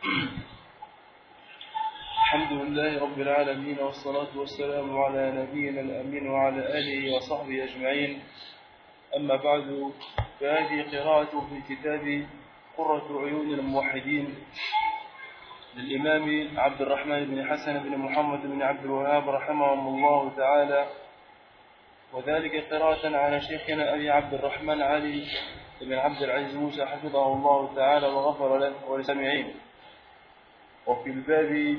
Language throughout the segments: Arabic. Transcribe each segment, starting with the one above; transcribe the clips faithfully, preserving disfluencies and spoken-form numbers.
الحمد لله رب العالمين، والصلاة والسلام على نبينا الأمين وعلى آله وصحبه أجمعين. أما بعد، فهذه قراءة في كتاب قرة عيون الموحدين للإمام عبد الرحمن بن حسن بن محمد بن عبد الوهاب رحمهم الله تعالى، وذلك قراءة على شيخنا أبي عبد الرحمن علي بن عبد العزيز موسى حفظه الله تعالى وغفر له ولسامعين. وفي الباب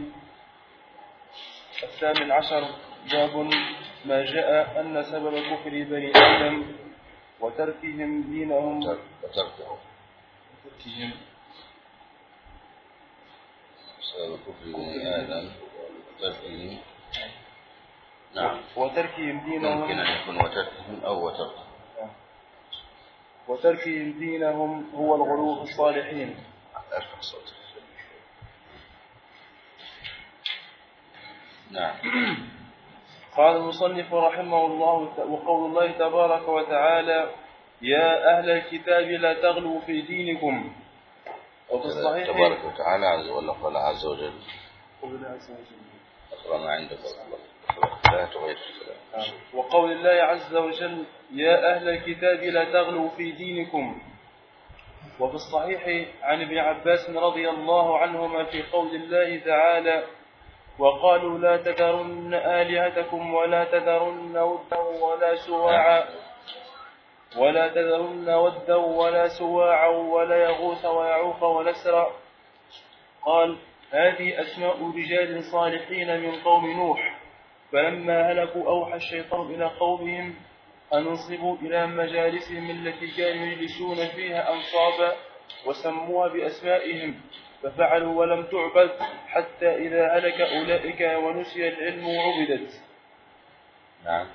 الثامن عشر باب ما جاء أن سبب كفر بني آدم وتركهم دينهم وتركهم وتركهم سبب كفر بني آدم وتركهم. نعم، وتركهم دينهم ممكن أن يكون وتركهم أو وتركهم. وتركهم دينهم هو الغلو في الصالحين. أرفع صوتك. نعم. قال المصنف رحمه الله: وقول الله تبارك وتعالى: يا أهل الكتاب لا تغلوا في دينكم. وفي الصحيح تبارك وتعالى عز وجل قال عز وجل: اقرأ ما عندك لا تغير الكلام. وقول الله عز وجل: يا أهل الكتاب لا تغلوا في دينكم. وفي الصحيح عن ابن عباس رضي الله عنهما في قول الله تعالى: وقالوا لا تذرن آلهتكم ولا تذرن ودا ولا سواعا ولا تذرن ودا ولا سواعا ولا يغوث ويعوق ونسرا. قال: هذه أسماء رجال صالحين من قوم نوح، فلما هلكوا أوحى الشيطان إلى قومهم أن انصبوا إلى مجالسهم التي كانوا يجلسون فيها أنصابا وسموها بأسمائهم، ففعلوا ولم تعبد حتى إذا هلك أولئك ونسي العلم وعبدت. نعم.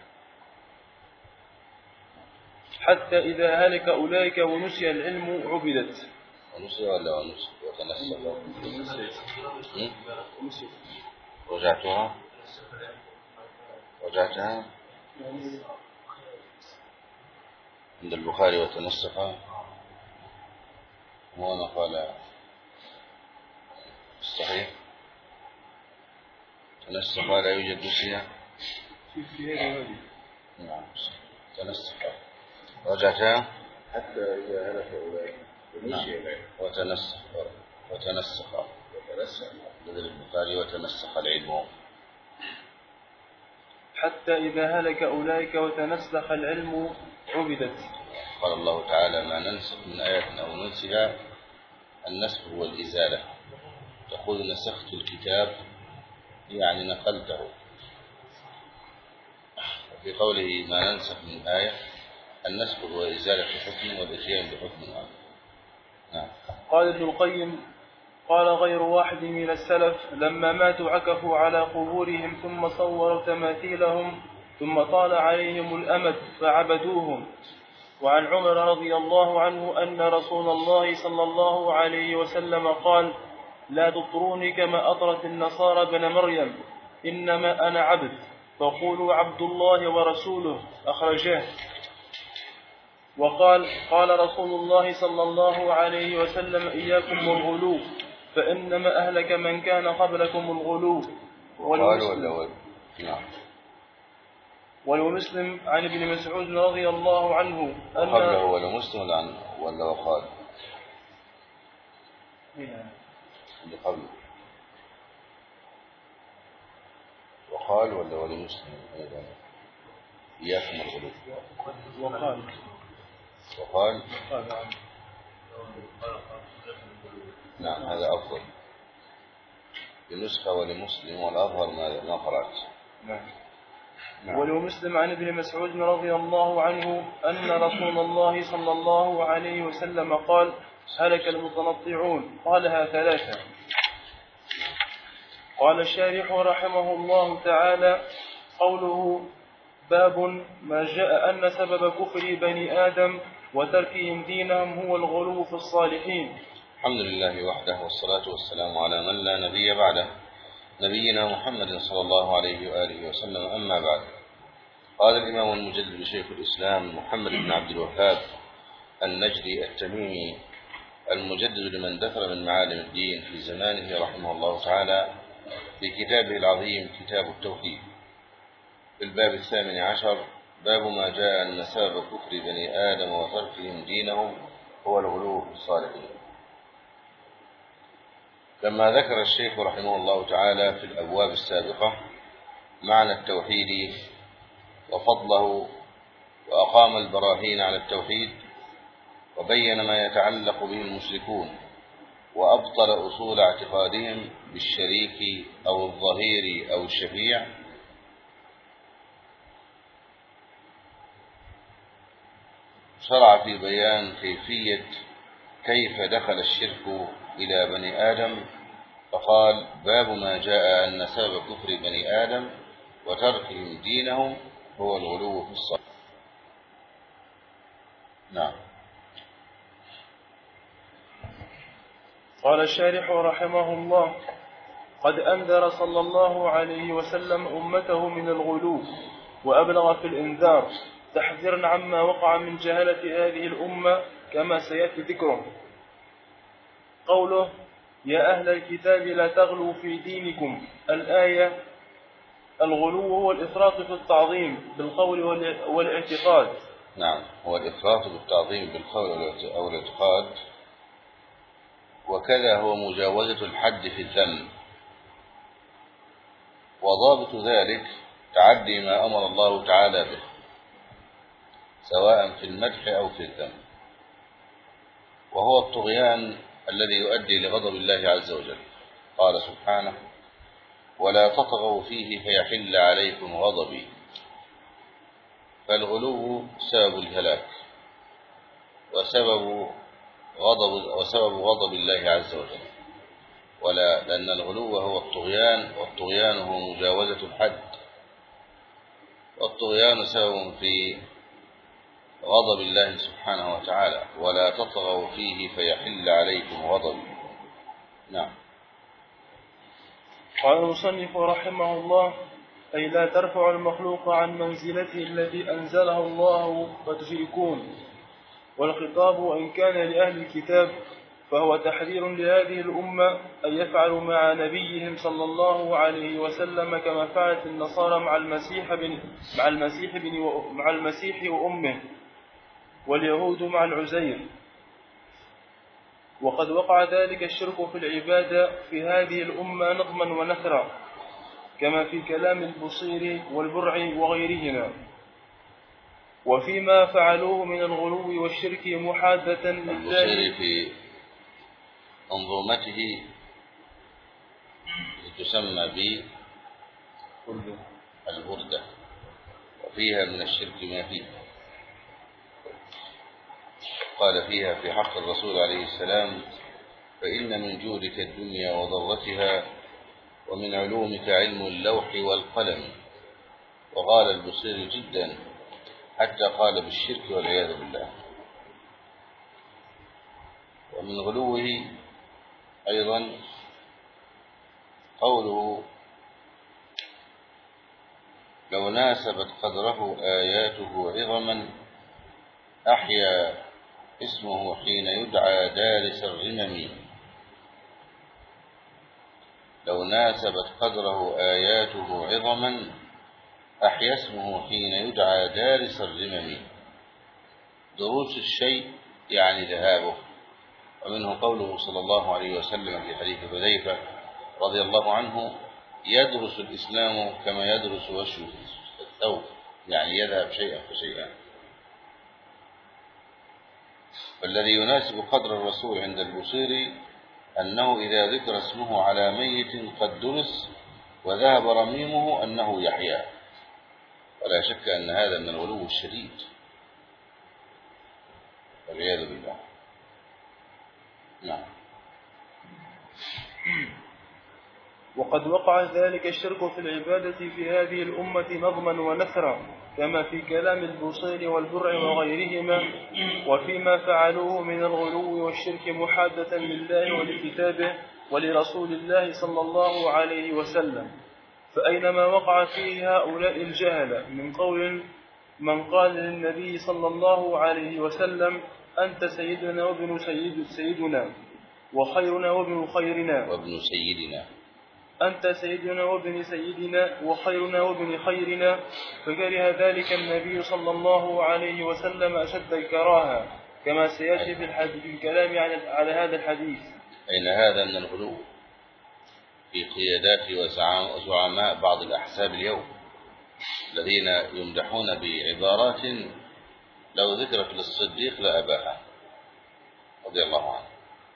حتى إذا هلك أولئك ونسي العلم عبدت. ونسي ولا ونسي وتنسى؟ رجعتها رجعتها عند البخاري وتنسخ. وهنا قال الصحيح تنسخ لا يوجد نسيا. في هذه نعم تنسخ. رجعتها حتى إذا هلك أولئك ونسي العلم. وتنسخ وتنسخ وتنسخ لدى البخاري وتنسخ العلم. حتى إذا هلك أولئك وتنسخ العلم عبدت. قال الله تعالى: ما ننسخ من آية أو ننسها. النسخ هو الإزالة. تقول نسخت الكتاب يعني نقلته. وفي قوله ما ننسخ من آية، النسخ هو إزالة حكم والإتيان بحكم آخر. نعم. قال ابن القيم: قال غير واحد من السلف لما ماتوا عكفوا على قبورهم ثم صوروا تماثيلهم ثم طال عليهم الأمد فعبدوهم. وعن عمر رضي الله عنه أن رسول الله صلى الله عليه وسلم قال: لا تطروني كما أطرت النصارى بن مريم، إنما أنا عبد، فقولوا عبد الله ورسوله. أخرجاه. وقال: قال رسول الله صلى الله عليه وسلم: إياكم والغلو، فإنما أهلك من كان قبلكم الغلو. ولمسلم, نعم. ولمسلم عن ابن مسعود رضي الله عنه أن قبله ولمسلم ولا ولا وقال اللي قبله وقال ولا ولمسلم أيضا إياكم الغلو. وقال وقال نعم هذا أفضل بالنسخة ولمسلم، والأظهر ما قرأت. نعم. نعم. ولمسلم عن ابن مسعود رضي الله عنه أن رسول الله صلى الله عليه وسلم قال: هلك المتنطعون. قالها ثلاثة. قال الشارح رحمه الله تعالى: قوله باب ما جاء أن سبب كفر بني آدم وتركهم دينهم هو الغلو في الصالحين. الحمد لله وحده، والصلاة والسلام على من لا نبي بعده، نبينا محمد صلى الله عليه وآله وسلم. أما بعد، قال الإمام المجدد شيخ الإسلام محمد بن عبد الوهاب النجدي التميمي المجدد لمن دثر من معالم الدين في زمانه رحمه الله تعالى في كتابه العظيم كتاب التوحيد. في الباب الثامن عشر باب ما جاء أن سبب كفر بني آدم وتركهم دينهم هو الغلو في الصالحين. لما ذكر الشيخ رحمه الله تعالى في الأبواب السابقة معنى التوحيد وفضله وأقام البراهين على التوحيد وبين ما يتعلق به المشركون وأبطل أصول اعتقادهم بالشريك أو الظهير أو الشفيع، شرع في بيان كيفية كيف دخل الشرك إلى بني آدم، فقال باب ما جاء أن سبب كفر بني آدم وتركهم دينهم هو الغلو في الصلاة. نعم. قال الشارح رحمه الله: قد أنذر صلى الله عليه وسلم أمته من الغلو وأبلغ في الإنذار تحذيرا عما وقع من جهلة هذه الأمة كما سيأتي ذكره. قوله: يا أهل الكتاب لا تغلوا في دينكم. الآية: الغلو هو الإفراط في التعظيم بالقول والاعتقاد. نعم، هو الإفراط بالتعظيم بالقول أو الاعتقاد، وكذا هو مجاوزة الحد في الذم، وضابط ذلك تعدي ما أمر الله تعالى به سواء في المدح أو في الذم، وهو الطغيان الذي يؤدي لغضب الله عز وجل. قال سبحانه: ولا تطغوا فيه فيحل عليكم غضبي. فالغلو سبب الهلاك وسبب غضب وسبب غضب الله عز وجل، ولا لأن الغلو هو الطغيان، والطغيان هو مجاوزة الحد، والطغيان سبب في غضب الله سبحانه وتعالى. ولا تطغوا فيه فيحل عليكم غضبي. نعم. قال المصنف رحمه الله: أي لا ترفع المخلوق عن منزلته التي أنزلها الله فتشركون. والخطاب وإن كان لأهل الكتاب فهو تحذير لهذه الأمة أن يفعلوا مع نبيهم صلى الله عليه وسلم كما فعلت النصارى مع المسيح بن مع المسيح بن مع المسيح وأمه، واليهود مع العزير. وقد وقع ذلك الشرك في العبادة في هذه الأمة نظما ونثرا كما في كلام البصير والبرع وغيرهما، وفيما فعلوه من الغلو والشرك محادة لله. البصير في منظومته تسمى بالبردة، وفيها من الشرك ما فيه. قال فيها في حق الرسول عليه السلام: فإن من جودك الدنيا وضرتها، ومن علومك علم اللوح والقلم. وقال البصير جدا حتى قال بالشرك والعياذ بالله. ومن غلوه أيضا قوله: لو ناسبت قدره آياته عظما أحيا اسمه حين يدعى دارس الرمم. لو ناسبت قدره آياته عظما أحيا اسمه حين يدعى دارس الرمم. دروس الشيء يعني ذهابه. ومنه قوله صلى الله عليه وسلم في حديث حذيفة رضي الله عنه: يدرس الإسلام كما يدرس وشي الثوب، يعني يذهب شيئا فشيئا. فالذي يناسب قدر الرسول عند البصيري أنه إذا ذكر اسمه على ميت قد درس وذهب رميمه أنه يحيى، ولا شك أن هذا من الغلو الشديد والعياذ بالله. نعم. وقد وقع ذلك الشرك في العبادة في هذه الأمة نظما ونثرا كما في كلام البصير والبرع وغيرهما، وفيما فعلوه من الغلو والشرك محادة لله ولكتابه ولرسول الله صلى الله عليه وسلم. فأينما وقع فيه هؤلاء الجهلة من قول من قال للنبي صلى الله عليه وسلم: أنت سيدنا وابن سيد سيدنا وخيرنا وابن خيرنا وابن سيدنا أنت سيدنا وابن سيدنا وخيرنا وابن خيرنا. فكره ذلك النبي صلى الله عليه وسلم أشد الكراهة كما سيأتي في الحديث الكلام على هذا الحديث. أين هذا من الغلو في قيادات وزعماء بعض الأحزاب اليوم الذين يمدحون بعبارات لو ذكرت للصديق لأباها رضي الله عنه.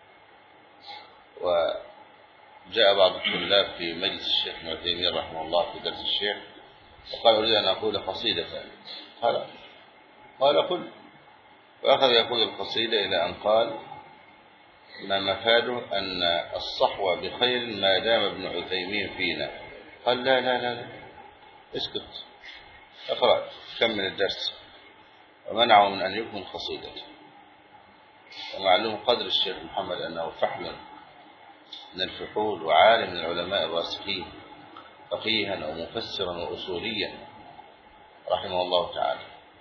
وجاء بعض الطلاب في مجلس الشيخ ابن عثيمين رحمه الله في درس الشيخ وقال أريد أن أقول قصيدة. قال قال قل. وأخذ يقول القصيدة إلى أن قال ما مفاده أن الصحوة بخير ما دام ابن عثيمين فينا. قال لا لا لا, لا. اسكت اقرأ كمل الدرس. ومنعه من أن يكمل قصيدته. ومعلوم قدر الشيخ محمد أنه فحل من الفحول وعالم من العلماء الراسخين فقيها ومفسرا وأصوليا رحمه الله تعالى.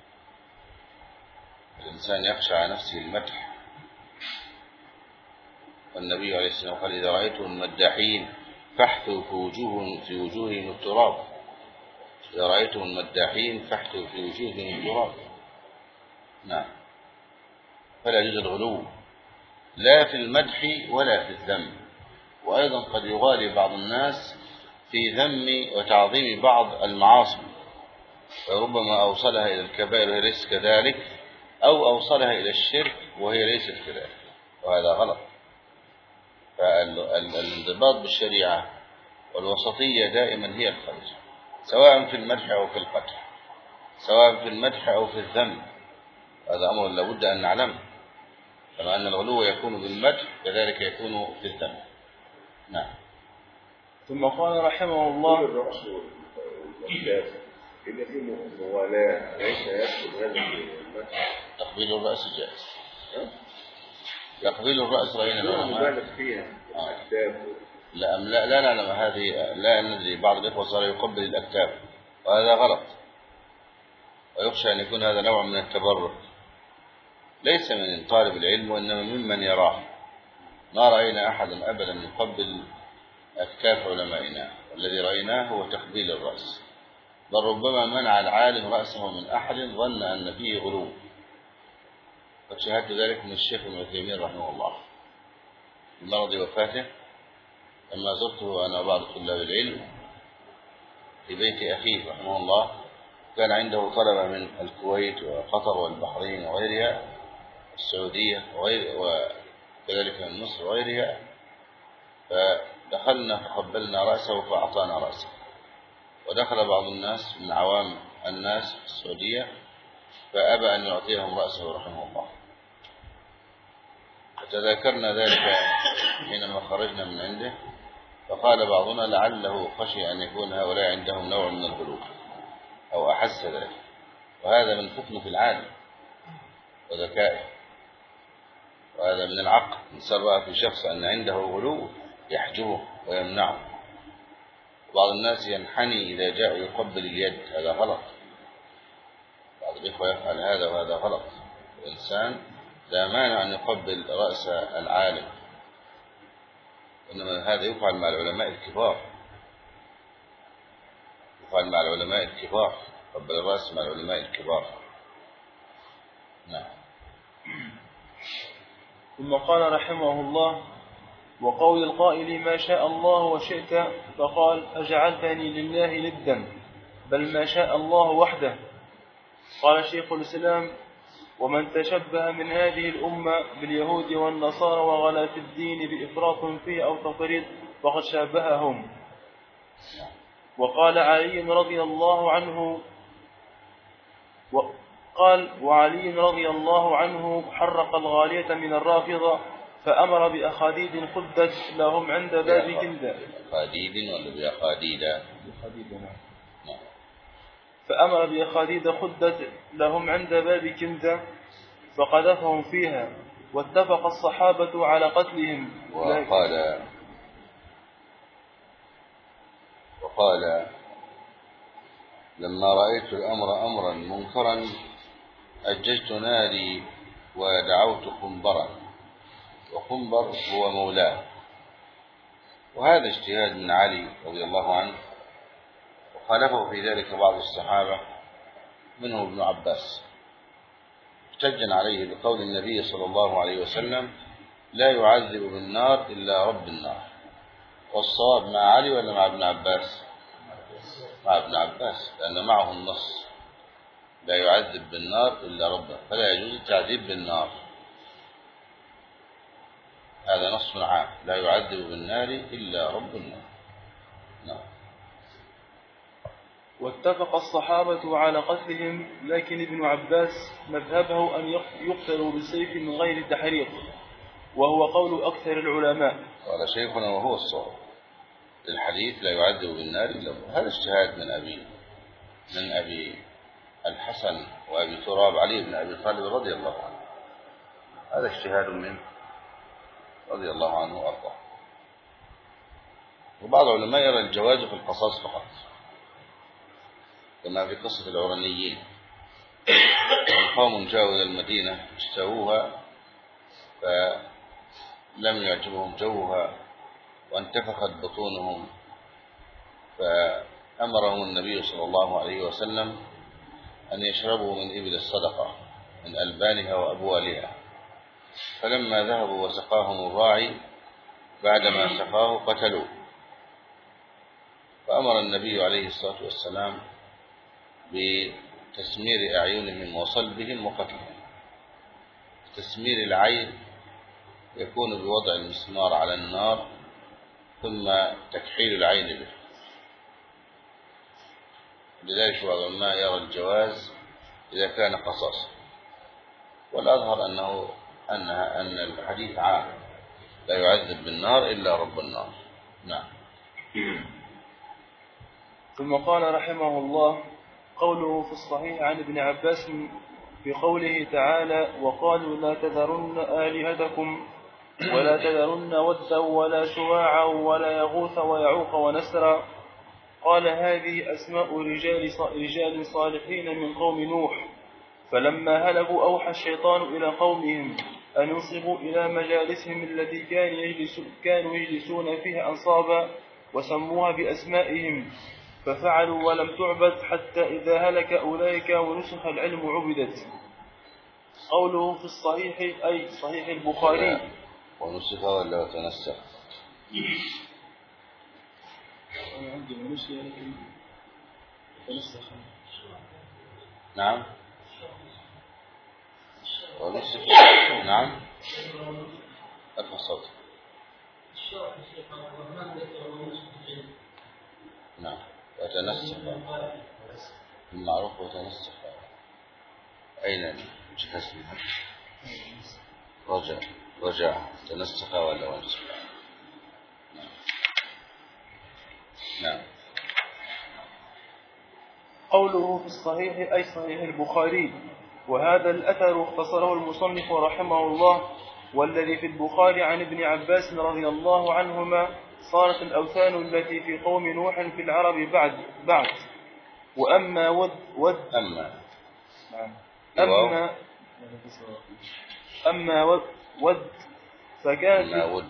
الإنسان يخشى على نفسه المدح. والنبي عليه الصلاة والسلام قال إذا رأيتم المداحين فاحثوا في وجوههم في وجوههم التراب. إذا رأيتم المداحين فاحثوا في وجوههم التراب. نعم. فلا يوجد الغلو لا في المدح ولا في الذم. وأيضا قد يغالي بعض الناس في ذم وتعظيم بعض المعاصي وربما أوصلها إلى الكبائر وهي ليست كذلك أو أوصلها إلى الشرك وهي ليست كذلك وهذا غلط. فالانضباط بالشريعة والوسطية دائما هي الخير سواء في المدح أو في القدح سواء في المدح أو في الذم. هذا أمر لابد أن نعلمه. كما أن الغلو يكون بالمدح كذلك يكون في الذم. نعم. ثم قال رحمه الله الرأس والكاس إن في موالاة ليس يدخل هذا المدح. تقبيل الرأس جائز. تقبيل الرأس رأينا العلماء مبالغ فيها الأكتاف. لا لا لا لا هذه لا ندري. بعض الإخوة صار يقبل الأكتاف وهذا غلط ويخشى أن يكون هذا نوع من التبرك ليس من طالب العلم وإنما ممن يراه. ما رأينا أحدا أبدا يقبل أكتاف علمائنا. والذي رأيناه هو تقبيل الرأس بل ربما منع العالم رأسه من أحد ظن أن فيه غلو. قد شاهدت ذلك من الشيخ ابن عثيمين رحمه الله في مرض وفاته لما زرته أنا وبعض طلاب العلم في بيت أخيه رحمه الله. كان عنده طلبة من الكويت وقطر والبحرين وغيرها السعودية وغير وكذلك من مصر وغيرها. فدخلنا فقبلنا رأسه فأعطانا رأسه. ودخل بعض الناس من عوام الناس في السعودية فأبى أن يعطيهم رأسه رحمه الله. فتذاكرنا ذلك حينما خرجنا من عنده فقال بعضنا لعله خشي أن يكون هؤلاء عندهم نوع من الغلو أو أحس ذلك. وهذا من فطنة العالم وذكائه وهذا من العقل. إنسان رأى في شخص أن عنده غلو يحجبه ويمنعه. بعض الناس ينحني إذا جاء يقبل اليد هذا غلط. بعض الإخوة يفعل هذا وهذا غلط. الإنسان لا مانع أن يقبل رأس العالم إنما هذا يفعل مع العلماء الكبار. يفعل مع العلماء الكبار. قبل الرأس مع العلماء الكبار. نعم. ثم قال رحمه الله وقول القائل ما شاء الله وشئت فقال أجعلتني لله ندا بل ما شاء الله وحده. قال شيخ الإسلام ومن تشبه من هذه الأمة باليهود والنصارى وغلا في الدين بإفراط فيه أو تفريط فقد شابههم. وقال علي رضي الله عنه وقال وعلي رضي الله عنه حرق الغالية من الرافضة فأمر بأخاديد خدت لهم عند باب كندة. أخاديد ولا بأخاديد؟ فأمر بأخاديد خدت لهم عند باب كندة فقذفهم فيها واتفق الصحابة على قتلهم. وقال وقال لما رأيت الأمر أمرا منكرا أججت ناري ودعوت قنبرا، وقنبر هو مولاه. وهذا اجتهاد من علي رضي الله عنه، وخالفه في ذلك بعض الصحابة منه ابن عباس، احتجا عليه بقول النبي صلى الله عليه وسلم: لا يعذب بالنار إلا رب النار. والصواب مع علي ولا مع ابن عباس؟ مع ابن عباس، لأن معه النص: لا يعذب بالنار إلا ربه، فلا يجوز التعذيب بالنار. هذا نص عام: لا يعذب بالنار إلا رب النار. نعم. واتفق الصحابة على قتلهم، لكن ابن عباس مذهبه أن يقتلوا بالسيف من غير تحريق، وهو قول أكثر العلماء. قال شيخنا وهو الصواب للحديث: لا يعذب بالنار إلا رب. هذا اجتهاد من أبي من أبي الحسن وأبي تراب علي بن أبي طالب رضي الله عنه. هذا اجتهاد منه رضي الله عنه وأرضاه. وبعض العلماء يرى الجواز في القصاص فقط، كما في قصة العرنيين: قوم جاءوا إلى المدينة اشتروها فلم يعجبهم جوها وانتفخت بطونهم، فأمرهم النبي صلى الله عليه وسلم أن يشربوا من إبل الصدقة من ألبانها وأبوالها. فلما ذهبوا وسقاهم الراعي بعدما سقاه قتلوه، فأمر النبي عليه الصلاة والسلام بتسمير أعينهم وصلبهم وقتلهم. تسمير العين يكون بوضع المسمار على النار ثم تكحيل العين به. لذلك بعض العلماء يرى الجواز إذا كان قصاصا، والأظهر أنه أنها أن الحديث عام: لا يعذب بالنار إلا رب النار. نعم. ثم قال رحمه الله: قوله في الصحيح عن ابن عباس في قوله تعالى: وقالوا لا تذرن آلهتكم ولا تذرن ودا ولا سواعا ولا يغوث ويعوق ونسرا. قال: هذه أسماء رجال رجال صالحين من قوم نوح، فلما هلكوا أوحى الشيطان إلى قومهم أن ينصبوا إلى مجالسهم التي كان يجلس كانوا يجلسون فيها أنصابا، وسموها بأسمائهم، ففعلوا ولم تعبد حتى إذا هلك أولئك ونسخ العلم عبدت. قوله في الصحيح أي صحيح البخاري. ونسخ ولا تنسخ؟ أنا عندي ونسخ لكن تنسخ. نعم. ونسخ. نعم. أرفع صوت. نعم. وتنسخ المعروف وتنسخ. أين جهاز رجع رجع تنسخ ولا ونسخ؟ نعم. نعم. قوله في الصحيح أي صحيح البخاري، وهذا الأثر اختصره المصنف رحمه الله. والذي في البخاري عن ابن عباس رضي الله عنهما: صارت الأوثان التي في قوم نوح في العرب بعد بعد وأما ود ود أما أما أما ود, ود فكانت أما ود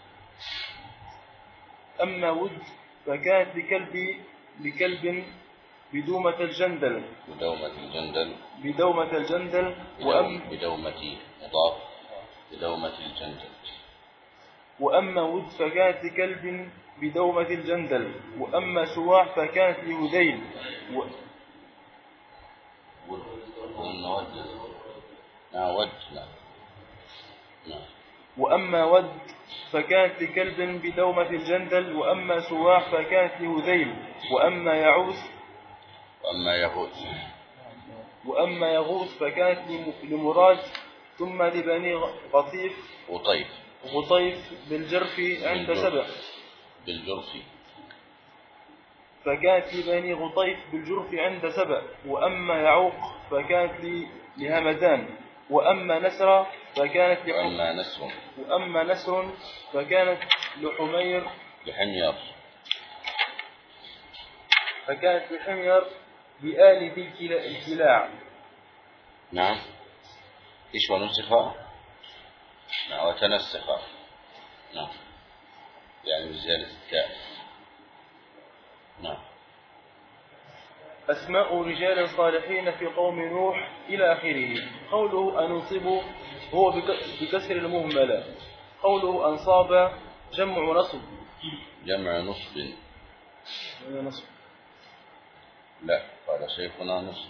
أما ود فكانت لكلب لكلب بدومة الجندل بدومة الجندل بدومة الجندل وأم بدومة مضاف بدومة الجندل. وأما ود فكانت لكلب بدومة الجندل. وأما سواع فكانت لهذيل و... ود وأما ود فكانت لكلب بدومة الجندل. وأما سواع فكانت لهذيل. وأما يعوث وأما يغوث وأما يغوث فكانت لمراد، ثم لبني غطيف غطيف غطيف بالجرف عند سبع بالجرف فكانت لبني غطيف بالجرف عند سبع. وأما يعوق فكانت لهمدان. وأما نسر فكانت وأما نسر وأما نسر فكانت لحمير لحمير فكانت لحمير بآل ذي الكلاع. نعم. إيش ونسخ؟ نعم وتنسخ. نعم يعني بزيادة التاء. نعم. أسماء رجال صالحين في قوم نوح إلى آخره. قوله أنصب هو بكسر المهملة. قوله أنصاب جمع نصب. جمع نصب. نصب. لا قال شيخنا نصب.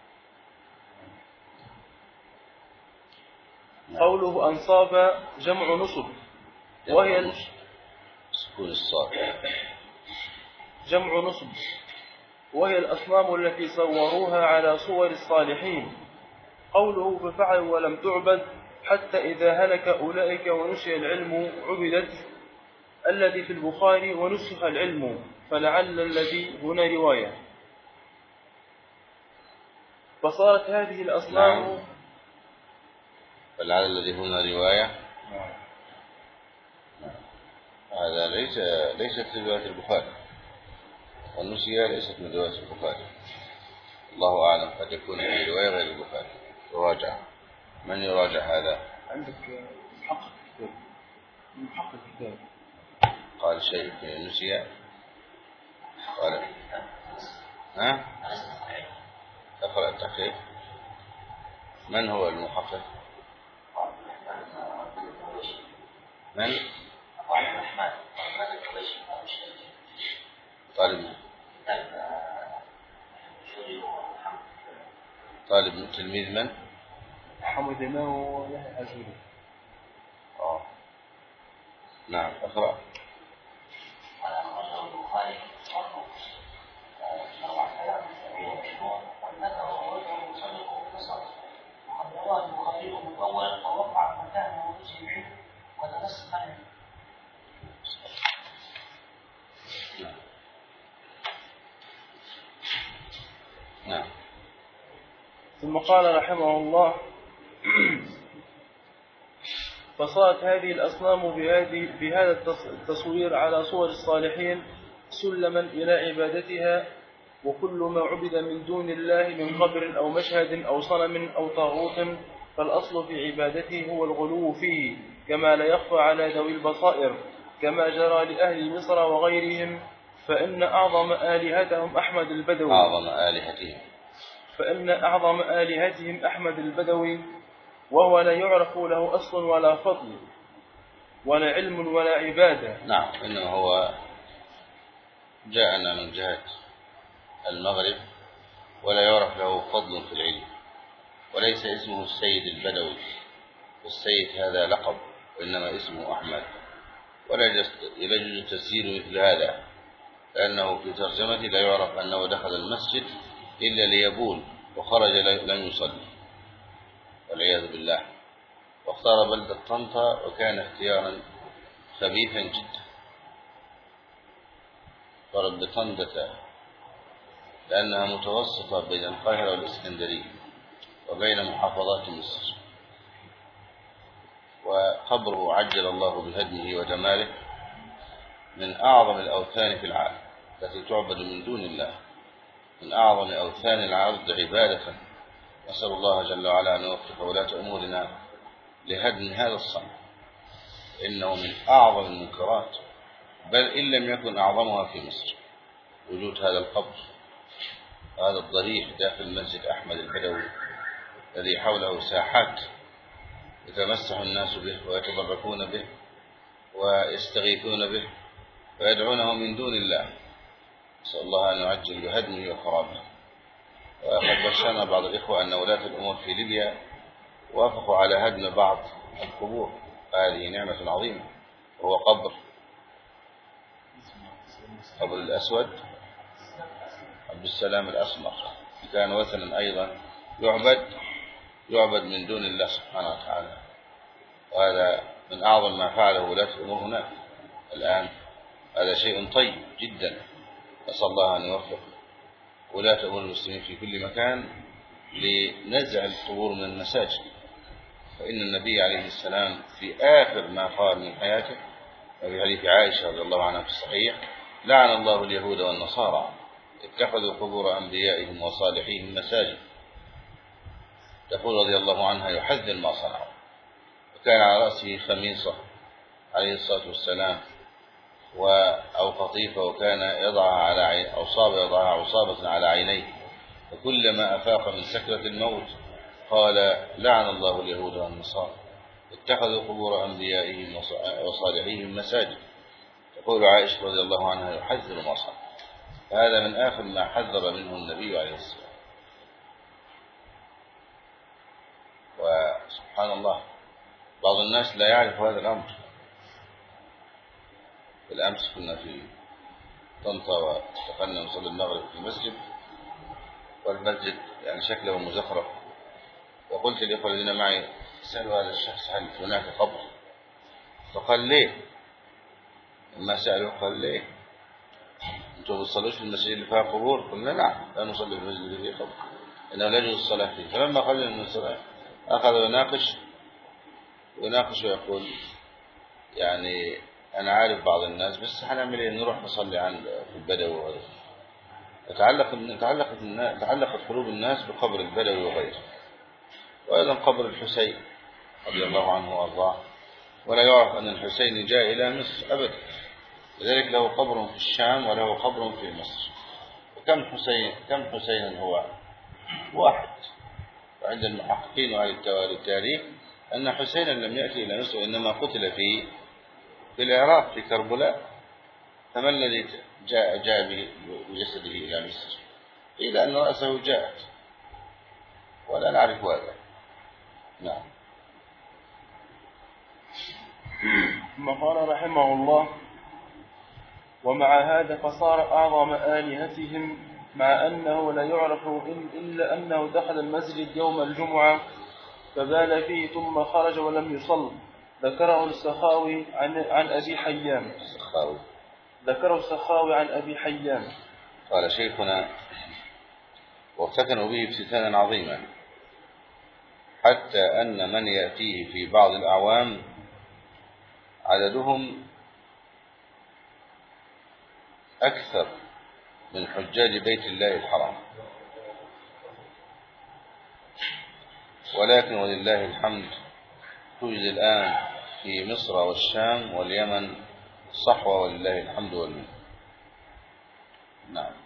قوله أنصاب جمع نصب وهي سكون الصاد. جمع نصب وهي الأصنام التي صوروها على صور الصالحين. قوله ففعلوا ولم تعبد حتى إذا هلك أولئك ونسي العلم عبدت، الذي في البخاري ونسخ العلم، فلعل الذي هنا رواية. فصارت هذه الأصنام. نعم. فلعل الذي هنا رواية. نعم. هذا ليس ليست رواية البخاري، والنسية ليست من رواية البخاري. الله أعلم، قد يكون في رواية غير البخاري. يراجع. من يراجع هذا؟ عندك محقق الكتاب. محقق الكتاب قال شيء في النسية. قال ها؟ اقرأ التحقيق. من هو المحقق؟ من؟ طالب طالب تلميذ من؟ محمد إمام ويحيى عزيزي. اه نعم اقرأ. نعم. ثم قال رحمه الله فصارت هذه الأصنام بهذه بهذا التصوير على صور الصالحين سلما إلى عبادتها، وكل ما عبد من دون الله من قبر أو مشهد أو صنم أو طاغوت فالأصل في عبادته هو الغلو فيه، كما لا يخفى على ذوي البصائر، كما جرى لأهل مصر وغيرهم. فإن أعظم آلهتهم أحمد البدوي أعظم آلهتهم فإن أعظم آلهتهم أحمد البدوي، وهو لا يعرف له أصل ولا فضل ولا علم ولا عبادة. نعم. إنه هو جاءنا من جهة المغرب ولا يعرف له فضل في العلم، وليس اسمه السيد البدوي، والسيد هذا لقب، وإنما اسمه أحمد، ولا يجوز تسجيل مثل هذا، لأنه في ترجمته لا يعرف أنه دخل المسجد إلا ليبول وخرج لم يصلي والعياذ بالله. واختار بلدة طنطا وكان اختيارا خبيثا جدا. اختار بطنطا لأنها متوسطة بين القاهرة والإسكندرية وبين محافظات مصر. وقبره عجل الله بهدمه وجماله من أعظم الأوثان في العالم التي تعبد من دون الله، من أعظم أوثان العرض عبادة. نسأل الله جل وعلا أن يوفق ولاة أمورنا لهدم هذا الصنم، إنه من أعظم المنكرات، بل إن لم يكن أعظمها في مصر، وجود هذا القبر، هذا الضريح داخل مسجد أحمد البدوي الذي حوله ساحات يتمسح الناس به ويتبركون به ويستغيثون به ويدعونه من دون الله. نسأل الله أن يعجل بهدمه وخرابه. وقد بشرنا بعض الإخوة أن ولاة الأمور في ليبيا وافقوا على هدم بعض القبور، هذه نعمة عظيمة، وهو قبر قبر الأسود عبد السلام الأسمر، كان وثنا أيضا يعبد يعبد من دون الله سبحانه وتعالى. وهذا من أعظم ما فعله ولاة الأمور هناك الآن. هذا شيء طيب جدا. نسأل الله أن يوفق ولاة أمور المسلمين في كل مكان لنزع القبور من المساجد. فإن النبي عليه السلام في آخر ما قال من حياته في حديث عائشة رضي الله عنها في الصحيح: لعن الله اليهود والنصارى اتخذوا قبور أنبيائهم وصالحيهم مساجد. يقول رضي الله عنها يحذر ما صنعوا، وكان على رأسه خميصة عليه الصلاة والسلام أو قطيفة، وكان يضعها على عين أو صاب يضعها عصابة على عينيه، فكلما أفاق من سكرة الموت قال لعن الله اليهود والنصارى اتخذوا قبور أنبيائهم وصالحيهم مساجد. تقول عائشة رضي الله عنها يحذر ما صنع. فهذا من آخر ما حذر منه النبي عليه الصلاة والسلام. وسبحان الله بعض الناس لا يعرف هذا الأمر. بالأمس كنا في طنطا واتفقنا نصلي المغرب في المسجد، والمسجد يعني شكله مزخرف، وقلت للإخوة الذين معي سألوا هذا الشخص هل هناك قبر؟ فقال ليه؟ لما سألوا قال ليه؟ أنتم ما تصلوش في المسجد اللي فيها قبور؟ قلنا نعم لا نصلي في المسجد اللي فيه قبر، إنه لا يجوز الصلاة فيه. فلما قلنا من الصلاة أخذ يناقش ويناقش ويقول يعني أنا عارف بعض الناس بس هنعمل إيه، نروح نصلي عند في البدوي وغيره. تعلق تعلقت تعلقت قلوب الناس بقبر البدوي وغيره. وأيضا قبر الحسين رضي الله عنه وأرضاه، ولا يعرف أن الحسين جاء إلى مصر أبدا، لذلك له قبر في الشام وله قبر في مصر. وكم حسين كم حسين هو واحد. وعند المحققين وأهل التاريخ أن حسينا لم يأتي إلى مصر، وإنما قتل في في العراق في كربلاء. فما الذي جاء جاء بجسده إلى مصر؟ قيل أن رأسه جاءت، ولا نعرف هذا. نعم. ثم قال رحمه الله: ومع هذا فصار أعظم آلهتهم، مع أنه لا يعرف إلا أنه دخل المسجد يوم الجمعة فبال فيه ثم خرج ولم يصل. ذكره السخاوي عن عن أبي حيان. السخاوي ذكره السخاوي عن أبي حيان. قال شيخنا: وافتتنوا به افتتانا عظيما، حتى أن من يأتيه في بعض الأعوام عددهم أكثر من حجاج بيت الله الحرام. ولكن ولله الحمد توجد الآن في مصر والشام واليمن صحوة ولله الحمد والمنة. نعم.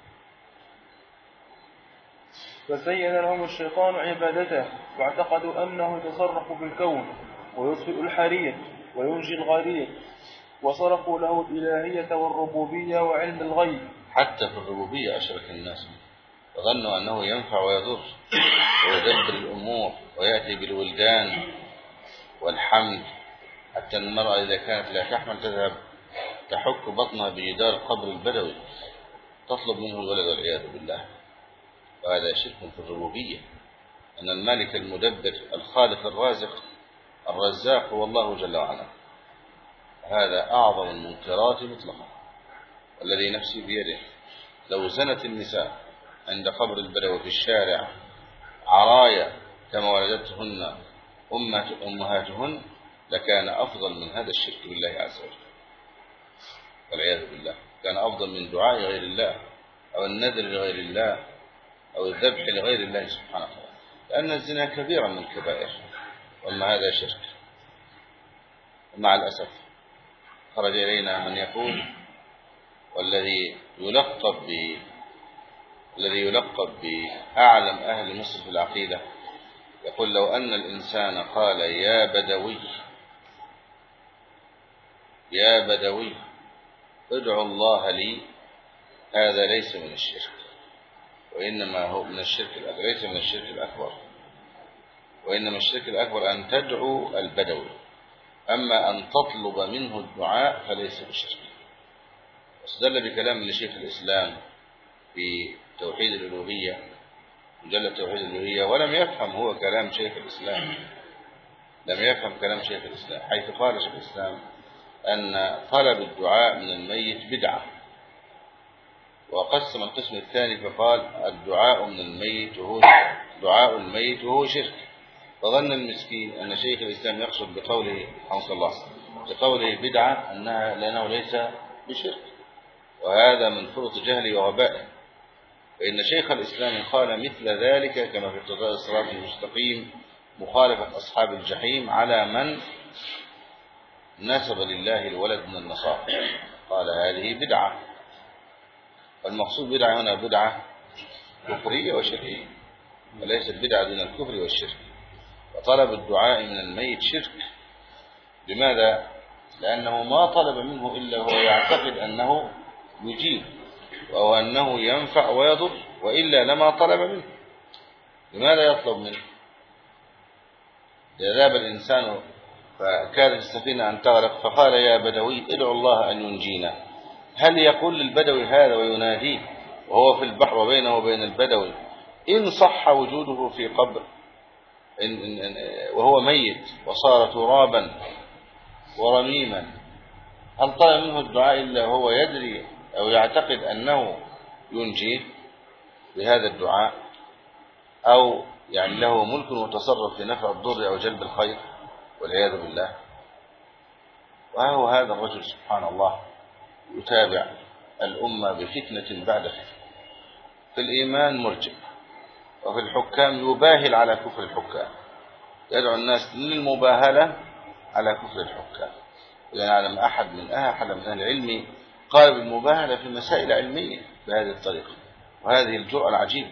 فزين لهم الشيطان عبادته، واعتقدوا أنه يتصرف بالكون ويطفئ الحريق وينجي الغريق، وصرفوا له الإلهية والربوبية وعلم الغيب. حتى في الربوبية أشرك الناس، وظنوا أنه ينفع ويضر ويدبر الأمور ويأتي بالولدان والحمل، حتى المرأة إذا كانت لا تحمل تذهب تحك بطنها بجدار قبر البدوي تطلب منه الولد والعياذ بالله. وهذا شرك في الربوبية، أن المالك المدبر الخالق الرازق الرزاق هو الله جل وعلا. هذا أعظم المنكرات مطلقا، والذي نفسي بيده لو زنت النساء عند قبر البدوي في الشارع عرايا كما ولدتهن أمهاتهن لكان أفضل من هذا الشرك بالله عز وجل والعياذ بالله. كان أفضل من دعاء غير الله أو النذر لغير الله أو الذبح لغير الله سبحانه وتعالى، لأن الزنا كبيرا من الكبائر، وأما هذا شرك. ومع الأسف خرج إلينا من يقول والذي يلقب ب الذي يلقب بأعلم أهل مصر في العقيدة يقول: لو أن الإنسان قال يا بدوي يا بدوي ادعو الله لي، هذا ليس من الشرك، وإنما هو من الشرك الأكبر، ليس من الشرك الأكبر، وإنما الشرك الأكبر أن تدعو البدوي، أما أن تطلب منه الدعاء فليس بشرك. واستدل بكلام لشيخ الإسلام في توحيد الألوهية، مجلد توحيد الألوهية، ولم يفهم هو كلام شيخ الإسلام، لم يفهم كلام شيخ الإسلام، حيث قال شيخ الإسلام أن طلب الدعاء من الميت بدعة، وقسم القسم الثاني فقال الدعاء من الميت وهو دعاء الميت وهو شرك. فظن المسكين أن شيخ الإسلام يقصد بقوله رحمه الله بقوله بدعة أنها لأنه ليس بشرك، وهذا من فرط جهله وغبائه. فإن شيخ الإسلام قال مثل ذلك كما في اقتضاء الصراط المستقيم مخالفة أصحاب الجحيم على من نسب لله الولد من النصارى. قال هذه بدعة، والمقصود بدعة هنا بدعة كفرية وشركية، وليست بدعة دون الكفر والشرك. وطلب الدعاء من الميت شرك. لماذا؟ لأنه ما طلب منه إلا هو يعتقد أنه يجيب أو أنه ينفع ويضر، وإلا لما طلب منه. لماذا يطلب منه؟ ذهب الإنسان فكانت السفينة أن تغرق فقال يا بدوي ادعو الله أن ينجينا. هل يقول للبدوي هذا ويناديه وهو في البحر وبينه وبين البدوي إن صح وجوده في قبر إن إن إن وهو ميت وصار ترابا ورميما، هل طلب منه الدعاء إلا هو يدري أو يعتقد أنه ينجيه بهذا الدعاء، أو يعني له ملك متصرف في نفع الضر أو جلب الخير، والعياذ بالله. وهو هذا الرجل سبحان الله يتابع الأمة بفتنة بعد فتنة. في الإيمان مرجع، وفي الحكام يباهل على كفر الحكام، يدعو الناس للمباهلة على كفر الحكام. إذا نعلم أحد من أحد من أهل العلم قال بالمباهلة في مسائل علمية بهذه الطريقة، وهذه الجرأة العجيبة.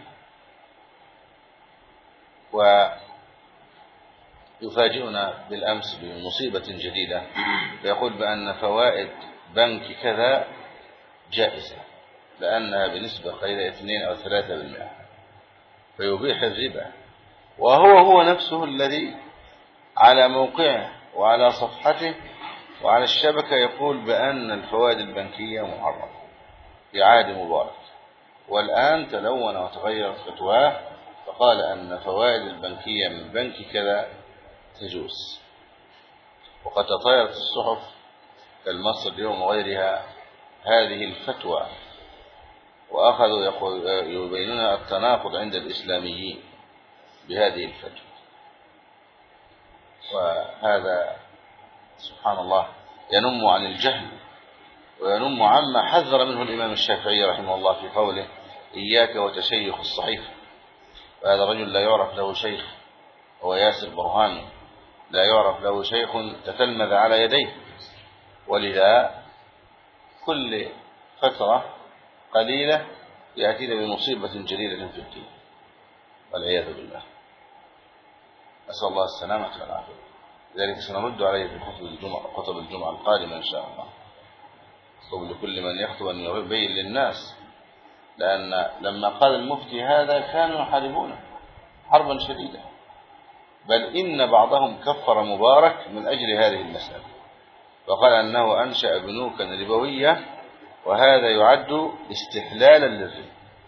ويفاجئنا بالأمس بمصيبة جديدة، يقول بأن فوائد بنك كذا جائزة لأنها بنسبة قليلة اثنين أو ثلاثة بالمئة، فيبيح الربا، وهو هو نفسه الذي على موقعه وعلى صفحته وعلى الشبكة يقول بأن الفوائد البنكية محرمة في عهد مبارك. والآن تلون وتغيرت فتواه فقال أن فوائد البنكية من بنك كذا تجوز. وقد تطايرت الصحف كالمصر اليوم وغيرها هذه الفتوى، وأخذوا يبينون التناقض عند الإسلاميين بهذه الفتوى. وهذا سبحان الله ينم عن الجهل، وينم عما حذر منه الإمام الشافعي رحمه الله في قوله إياك وتشيخ الصحيفة. وهذا الرجل لا يعرف له شيخ، هو ياسر برهان، لا يعرف له شيخ تتلمذ على يديه. ولذا كل فترة قليلة يأتينا بمصيبة جليلة في الدين، والعياذ بالله. أسأل الله السلامة والعافية. لذلك سنرد عليه في خطب الجمعة خطب الجمعة القادمة إن شاء الله. خطب لكل من يخطب أن يبين للناس، لأن لما قال المفتي هذا كانوا يحاربونه حربا شديدة، بل إن بعضهم كفر مبارك من أجل هذه المسألة، وقال أنه أنشأ بنوكا ربوية وهذا يعد استحلالا للربا.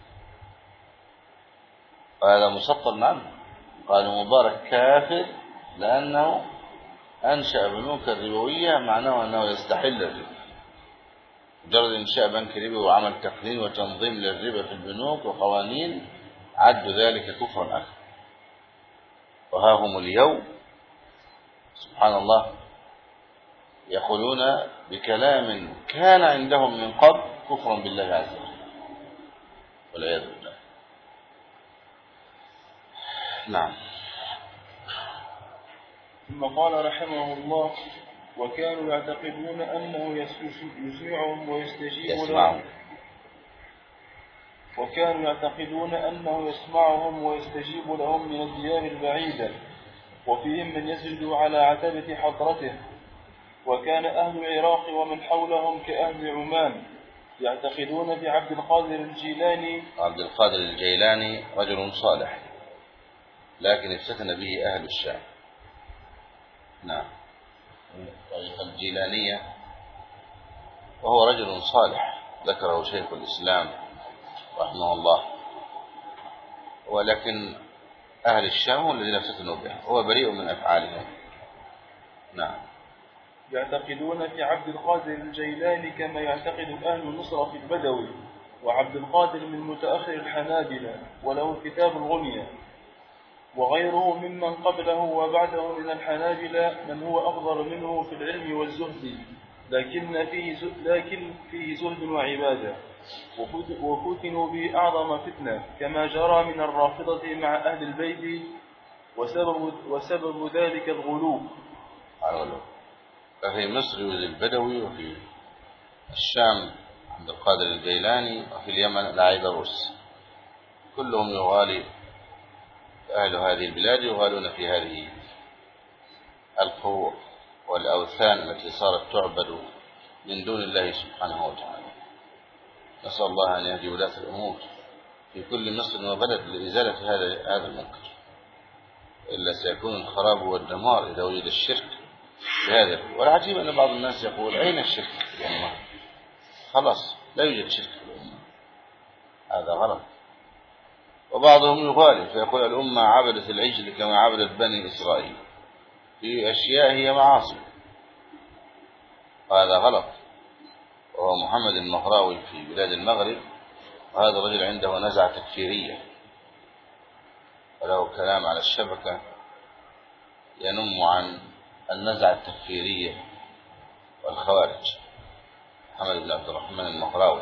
وهذا مسطر عنه، قالوا مبارك كافر لأنه أنشأ بنوكا ربوية، معناه أنه يستحل الربا. مجرد إنشاء بنك ربوي وعمل تقنين وتنظيم للربا في البنوك وقوانين عد ذلك كفرا أكبر. وها هم اليوم سبحان الله يقولون بكلام كان عندهم من قبل كفرا بالله عز وجل، والعياذ بالله. نعم. ثم قال رحمه الله وكانوا يعتقدون أنه يسمعهم ويستجيب لهم وكانوا يعتقدون أنه يسمعهم ويستجيب لهم من الديار البعيدة، وفيهم من يسجد على عتبة حضرته. وكان أهل العراق ومن حولهم كأهل عمان يعتقدون بعبد القادر الجيلاني. عبد القادر الجيلاني رجل صالح لكن افتتن به أهل الشام. نعم. الطريقة الجيلانية، وهو رجل صالح ذكره شيخ الإسلام رحمه الله، ولكن أهل الشام هم الذين افتتنوا به، هو بريء من أفعالهم. نعم. يعتقدون في عبد القادر الجيلاني كما يعتقد أهل مصر في البدوي. وعبد القادر من متأخر الحنابلة، وله كتاب الغنية. وغيره ممن قبله وبعده من الحنابلة من هو أفضل منه في العلم والزهد، لكن فيه زهد, لكن فيه زهد وعبادة. وفتنوا به أعظم فتنة كما جرى من الرافضة مع أهل البيت، وسبب, وسبب ذلك الغلو. ففي مصر يوجد البدوي، وفي الشام عبد القادر الجيلاني، وفي اليمن العيدروس، كلهم يغالي أهل هذه البلاد يغالون في هذه القبور والأوثان التي صارت تعبد من دون الله سبحانه وتعالى. نسأل الله أن يهدي ولاة الأمور في كل مصر وبلد لإزالة هذا هذا المنكر، إلا سيكون الخراب والدمار إذا وجد الشرك بهذا. والعجيب أن بعض الناس يقول أين الشرك في الأمة؟ خلاص لا يوجد شرك في الأمة، هذا غلط. وبعضهم يغالي فيقول الأمة عبدت العجل كما عبدت بني إسرائيل في أشياء هي معاصي، وهذا غلط. وهو محمد المغراوي في بلاد المغرب، وهذا الرجل عنده نزعة تكفيرية وله كلام على الشبكة ينم عن النزعة التكفيرية والخوارج. محمد بن عبد الرحمن المغراوي،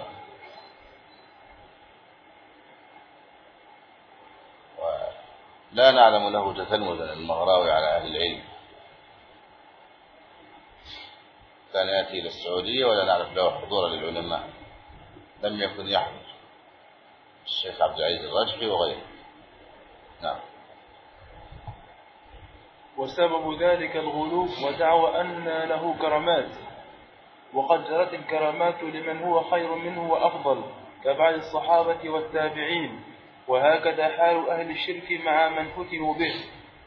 ولا نعلم له تتلمذا المغراوي على أهل العلم، كان يأتي إلى السعودية ولا نعرف له حضورا للعلماء، لم يكن يحضر الشيخ عبد العزيز الرجحي وغيره. نعم. وسبب ذلك الغلو ودعوى أن له كرامات، وقد جرت الكرامات لمن هو خير منه وأفضل كبعض الصحابة والتابعين، وهكذا حال أهل الشرك مع من فتنوا به.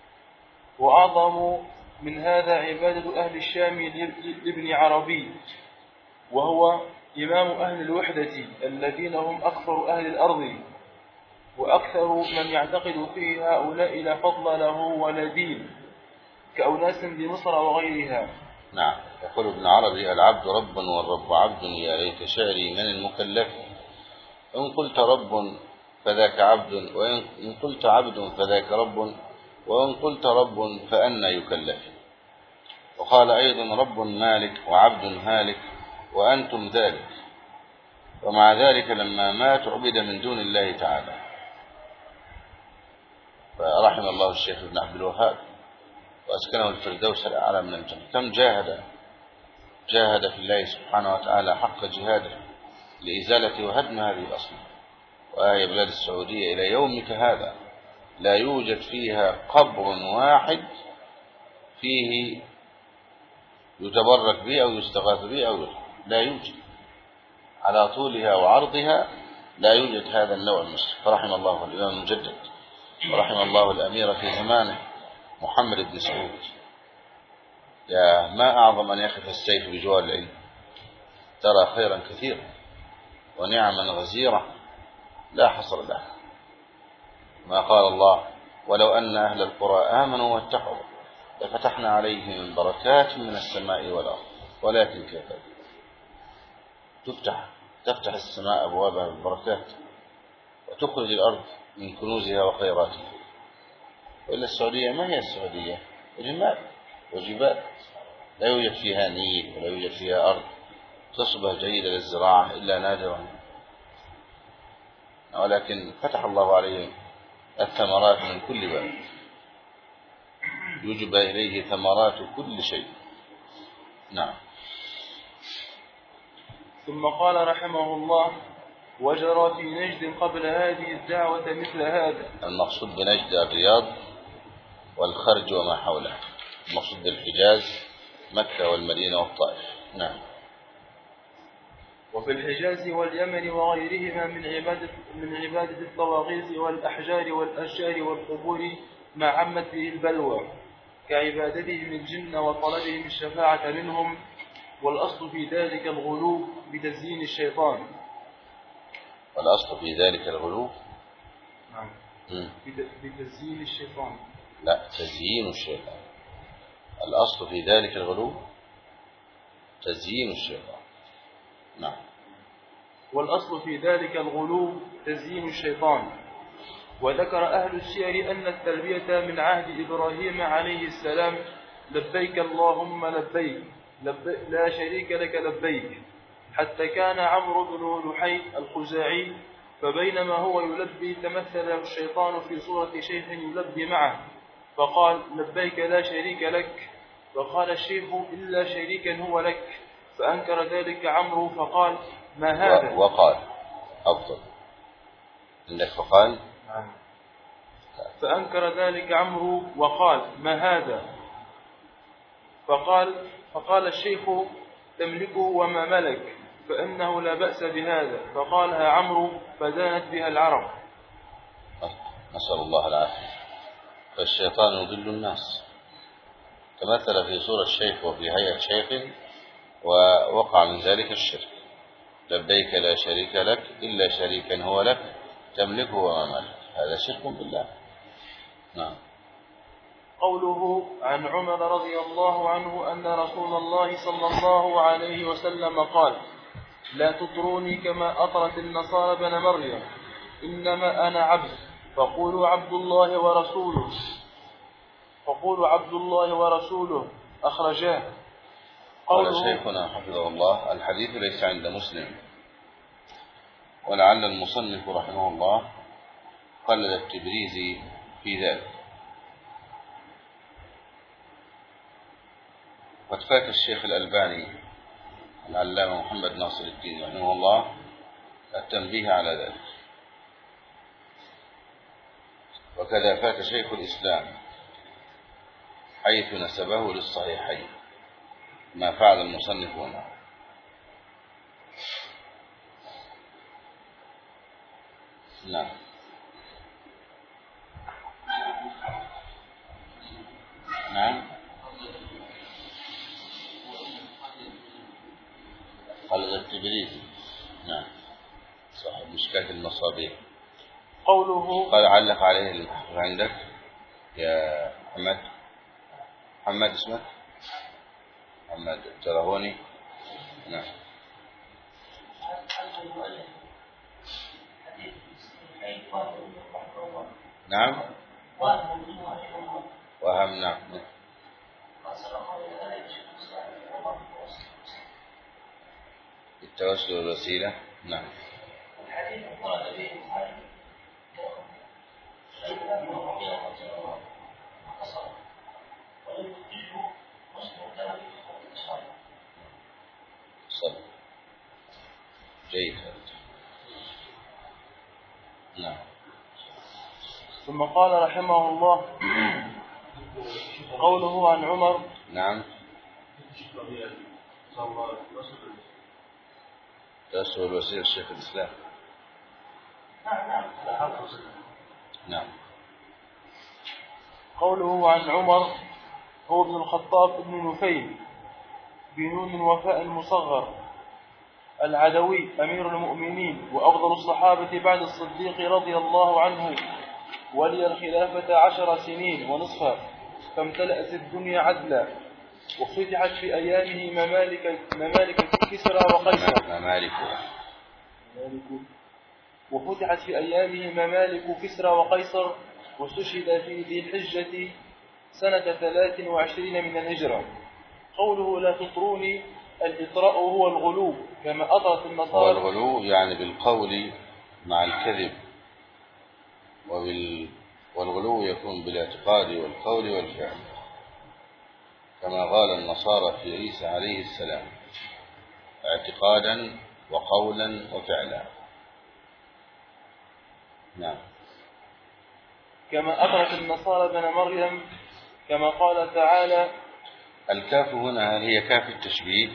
وأعظم من هذا عبادة أهل الشام لابن عربي، وهو إمام أهل الوحدة الذين هم أكثر أهل الأرض، وأكثر من يعتقد فيه هؤلاء لا فضل له ولا دين، كأناس بمصر وغيرها. نعم. يقول ابن عربي العبد رب والرب عبد، يا ليت شعري من المكلف، إن قلت رب فذاك عبد، وإن قلت عبد فذاك رب، وإن قلت رب فأنى يكلف. وقال أيضا رب مالك وعبد هالك وأنتم ذلك، ومع ذلك لما مات عبد من دون الله تعالى. فرحم الله الشيخ ابن عبد الوهاب وأسكنه الفردوس الأعلى من الجنة. كم جاهد جاهد في الله سبحانه وتعالى حق جهاده لإزالة وهدم هذه الأصنام. وهي بلاد السعودية إلى يومك هذا لا يوجد فيها قبر واحد فيه يتبرك به أو يستغاث به أو يرحم، لا يوجد على طولها وعرضها، لا يوجد هذا النوع المشرك. فرحم الله الإمام المجدد ورحم الله الأمير في زمانه محمد بن سعود. يا ما أعظم أن يخف السيف بجوار العلم، ترى خيرا كثيرا ونعما غزيرة لا حصر لها. ما قال الله ولو أن أهل القرى آمنوا واتقوا لفتحنا عليهم بركات من السماء والأرض ولكن كذبوا. تفتح تفتح السماء أبوابها بالبركات وتخرج الأرض من كنوزها وخيراتها. وإلا السعودية ما هي السعودية؟ جمال وجبال، لا يوجد فيها نيل ولا يوجد فيها أرض تصبح جيدة للزراعة إلا نادرا، ولكن فتح الله عليهم الثمرات من كل باب، يجبى إليه ثمرات كل شيء. نعم. ثم قال رحمه الله وجرى في نجد قبل هذه الدعوة مثل هذا. المقصود بنجد الرياض والخرج وما حولها، المقصود بالحجاز مكة والمدينة والطائف. نعم. وفي الحجاز واليمن وغيرهما من عبادة من عبادة الطواغيت والأحجار والأشجار والقبور ما عمت به البلوى، كعبادتهم الجن وطلبهم الشفاعة منهم. والأصل في ذلك الغلو بتزيين الشيطان. والأصل في ذلك الغلو نعم بتزيين الشيطان. لا، تزيين الشيطان. الأصل في ذلك الغلو تزيين الشيطان. نعم. والأصل في ذلك الغلو تزيين الشيطان. وذكر أهل السير أن التلبية من عهد إبراهيم عليه السلام لبيك اللهم لبيك, لبيك لا شريك لك لبيك، حتى كان عمرو بن لحي الخزاعي، فبينما هو يلبي تمثل الشيطان في صورة شيخ يلبي معه، فقال: لبيك لا شريك لك. فقال الشيخ: إلا شريكا هو لك. فأنكر ذلك عمرو فقال: ما هذا؟ وقال أفضل عندك فقال فأنكر ذلك عمرو وقال: ما هذا؟ فقال فقال الشيخ: تملكه وما ملك، فإنه لا بأس بهذا. فقالها عمرو فدانت بها العرب. نسأل الله العافية. فالشيطان يضل الناس، تمثل في صورة شيخ وفي هيئة شيخ، ووقع من ذلك الشرك. لبيك لا شريك لك إلا شريكا هو لك تملكه وما ملك، هذا شرك بالله. نعم. قوله عن عمر رضي الله عنه أن رسول الله صلى الله عليه وسلم قال: لا تطروني كما أطرت النصارى بن مريم، إنما أنا عبد، فقولوا عبد الله ورسوله فقولوا عبد الله ورسوله أخرجاه. قال شيخنا حفظه الله: الحديث ليس عند مسلم، ولعل المصنف رحمه الله قلد التبريزي في ذلك. قد فات الشيخ الألباني العلامة محمد ناصر الدين رحمه الله التنبيه على ذلك، وكذا فات شيخ الإسلام حيث نسبه للصحيحين ما فعل المصنف هنا. نعم. نعم. قال التبريزي. نعم صاحب مشكاة المصابيح. قوله قال علق عليه المحفوظ عندك يا محمد. محمد اسمك محمد الترهوني. نعم. نعم وهم. نعم. التوسل والوسيلة. نعم. صدق. جيد. نعم. ثم قال رحمه الله: قوله عن عمر. نعم. التوسل والوسيلة الشيخ الإسلام. نعم. قوله عن عمر هو ابن الخطاب بن نفيل بنون وفاء المصغر العدوي أمير المؤمنين وأفضل الصحابة بعد الصديق رضي الله عنه، ولي الخلافة عشر سنين ونصفا، فامتلأت الدنيا عدلا، وفتحت في أيامه ممالك ممالك كسرى وقيصر ممالك وفتحت في أيامه ممالك كسرى وقيصر، واستشهد في ذي الحجة سنة ثلاث وعشرين من الهجرة. قوله لا تطروني، الإطراء هو الغلو كما أطرت النصارى. هو الغلو يعني بالقول مع الكذب، وبال... والغلو يكون بالاعتقاد والقول والفعل، كما قال النصارى في عيسى عليه السلام: اعتقادا وقولا وفعلا. نعم. كما أطرت النصارى بن مريم، كما قال تعالى. الكاف هنا هي كاف التشبيه.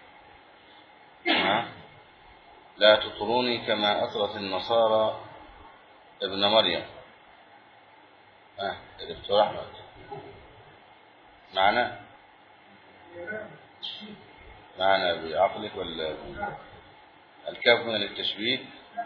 نعم. لا تطروني كما أطرت النصارى ابن مريم. ها يا دكتور أحمد معنا معنا بعقلك ولا الكاف هنا للتشبيه،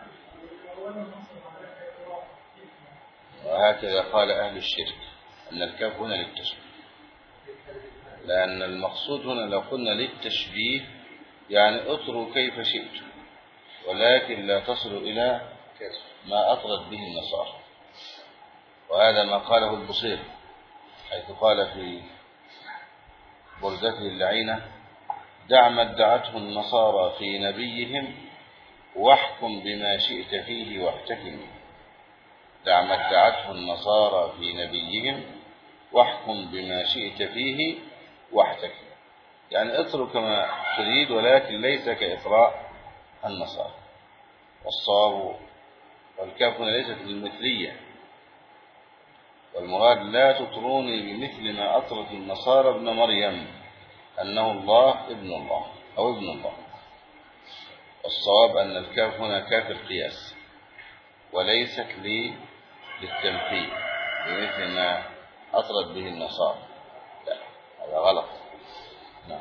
وهكذا قال أهل الشرك أن الكاف هنا للتشبيه، لأن المقصود هنا لو قلنا للتشبيه يعني اطروا كيف شئت، ولكن لا تصلوا إلى ما أطرت به النصارى. وهذا ما قاله البصير حيث قال في بردته اللعينة: دع ما ادعته النصارى في نبيهم واحكم بما شئت فيه واحتكم. دع ما ادعته النصارى في نبيهم واحكم بما شئت فيه واحتكم، يعني اطر كما تريد ولكن ليس كإطراء النصارى. والصواب والكاف هنا ليست للمثلية، والمراد لا تطروني بمثل ما أطرت النصارى ابن مريم أنه الله ابن الله أو ابن الله. والصواب أن الكاف هنا كاف القياس وليست للتمثيل بمثل ما أطرت به النصارى، لا هذا غلط. نعم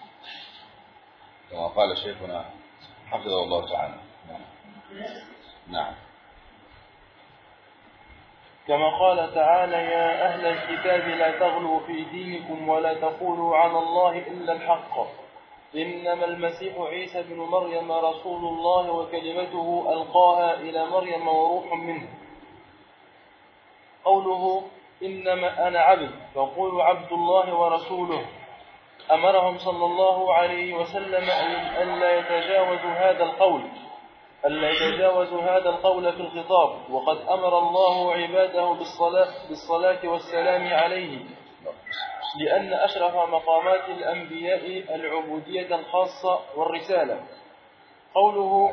كما قال شيخنا حفظه الله تعالى. نعم, نعم. كما قال تعالى يا أهل الكتاب لا تغلوا في دينكم ولا تقولوا على الله إلا الحق إنما المسيح عيسى بن مريم رسول الله وكلمته ألقاها إلى مريم وروح منه. قوله إنما أنا عبد فقولوا عبد الله ورسوله أمرهم صلى الله عليه وسلم أن لا يتجاوزوا هذا القول ألا يتجاوزوا هذا القول في الخطاب، وقد أمر الله عباده بالصلاة, بالصلاة والسلام عليه، لأن أشرف مقامات الأنبياء العبودية الخاصة والرسالة. قوله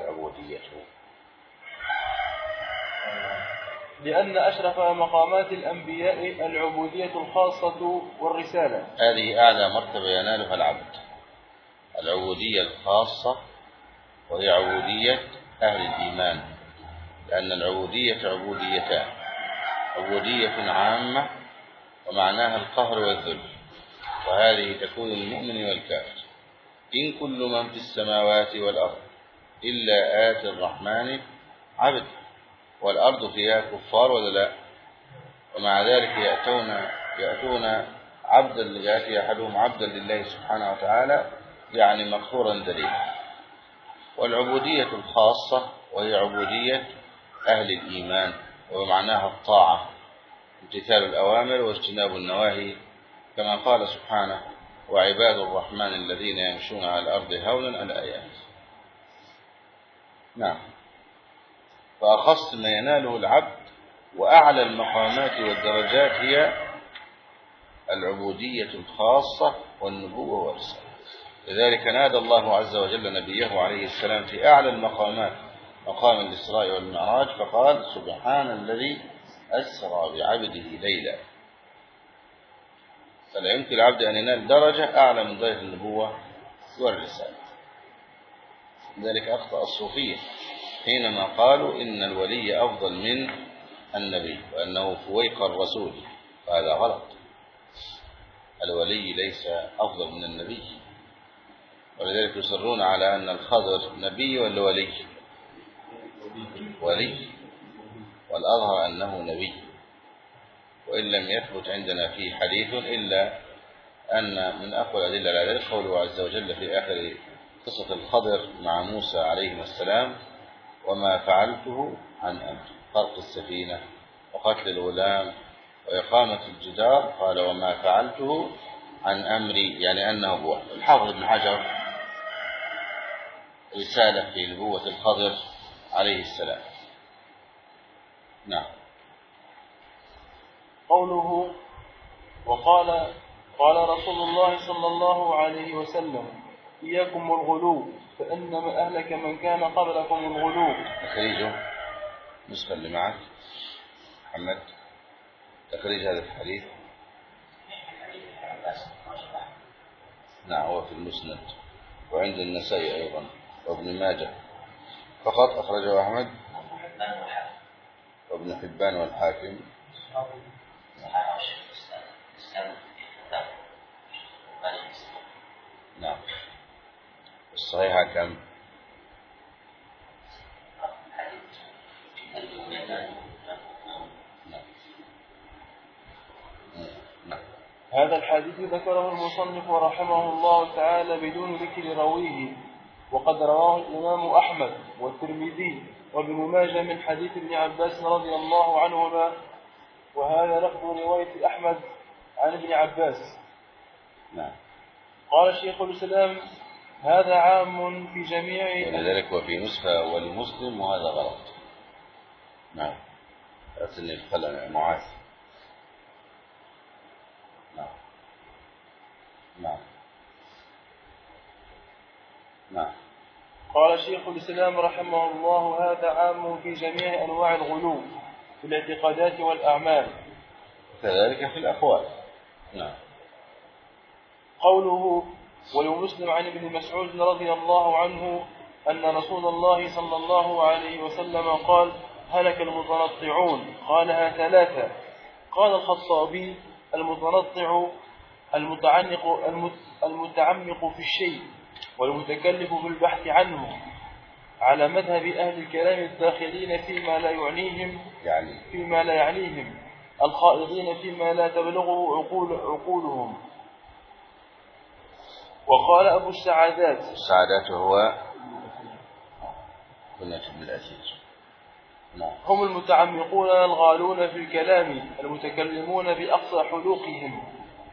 لأن أشرف مقامات الأنبياء العبودية الخاصة والرسالة، هذه أعلى مرتبة ينالها العبد، العبودية الخاصة، وهي عبودية أهل الإيمان، لأن العبودية عبوديتان، عبودية عامة ومعناها القهر والذل، وهذه تكون للمؤمن والكافر. إن كل من في السماوات والأرض إلا آتي الرحمن عبد، والأرض فيها كفار ولا لا؟ ومع ذلك يأتون يأتون عبدا، يأتي أحدهم عبدا لله سبحانه وتعالى يعني مقهورا ذليلا. والعبودية الخاصة وهي عبودية أهل الإيمان، ومعناها الطاعة، امتثال الأوامر واجتناب النواهي، كما قال سبحانه وعباد الرحمن الذين يمشون على الأرض هونا الآيات. نعم. فأخص ما يناله العبد وأعلى المقامات والدرجات هي العبودية الخاصة والنبوة والرسالة. لذلك نادى الله عز وجل نبيه عليه السلام في أعلى المقامات مقام الإسراء والمعراج فقال سبحان الذي أسرى بعبده ليلا. فلا يمكن العبد أن ينال درجة أعلى من درجة النبوة والرسالة. لذلك أخطأ الصوفية حينما قالوا إن الولي أفضل من النبي وأنه فويق الرسول، فهذا غلط. الولي ليس أفضل من النبي، ولذلك يصرون على أن الخضر نبي ولا ولي؟ ولي، والأظهر أنه نبي، وإن لم يثبت عندنا فيه حديث إلا أن من أقوى الأدلة على ذلك قوله عز وجل في آخر قصة الخضر مع موسى عليه السلام وما فعلته عن أمر، خلق السفينة وقتل الغلام وإقامة الجدار، قال وما فعلته عن أمري، يعني أنه هو. الحافظ ابن حجر رسالة في نبوة الخضر عليه السلام. نعم. قوله وقال قال رسول الله صلى الله عليه وسلم إياكم والغلو فإنما أهلك من كان قبلكم الغلو. تخريجه نسخة اللي معك محمد، تخريج هذا الحديث. نعم هو في المسند وعند النسائي أيضا وابن ماجه فقط أخرجه أحمد وابن حبان والحاكم. نعم. الصحيحة كم؟ هذا الحديث ذكره المصنف رحمه الله تعالى بدون ذكر راويه، وقد رواه الإمام أحمد والترمذي وابن ماجه من حديث ابن عباس رضي الله عنهما، وهذا لفظ رواية أحمد عن ابن عباس. نعم. قال الشيخ الإسلام هذا عام في جميع. ولذلك وفي نسخة ولمسلم وهذا غلط. نعم. أسن القلم معاذ. نعم. نعم. نعم. قال شيخ الإسلام رحمه الله: هذا عام في جميع أنواع الغلو في الاعتقادات والأعمال، كذلك في الأقوال. نعم. قوله: ولمسلم عن ابن مسعود رضي الله عنه أن رسول الله صلى الله عليه وسلم قال: هلك المتنطعون. قالها ثلاثة. قال الخطابي: المتنطع المتعنق المتعمق في الشيء والمتكلف بالبحث عنه، على مذهب أهل الكلام الداخلين فيما لا يعنيهم يعني فيما لا يعنيهم الخائضين فيما لا تبلغه عقول عقولهم. وقال أبو السعادات: السعادات هو كنية ابن الأثير. نعم. هم المتعمقون الغالون في الكلام المتكلمون بأقصى حلوقهم.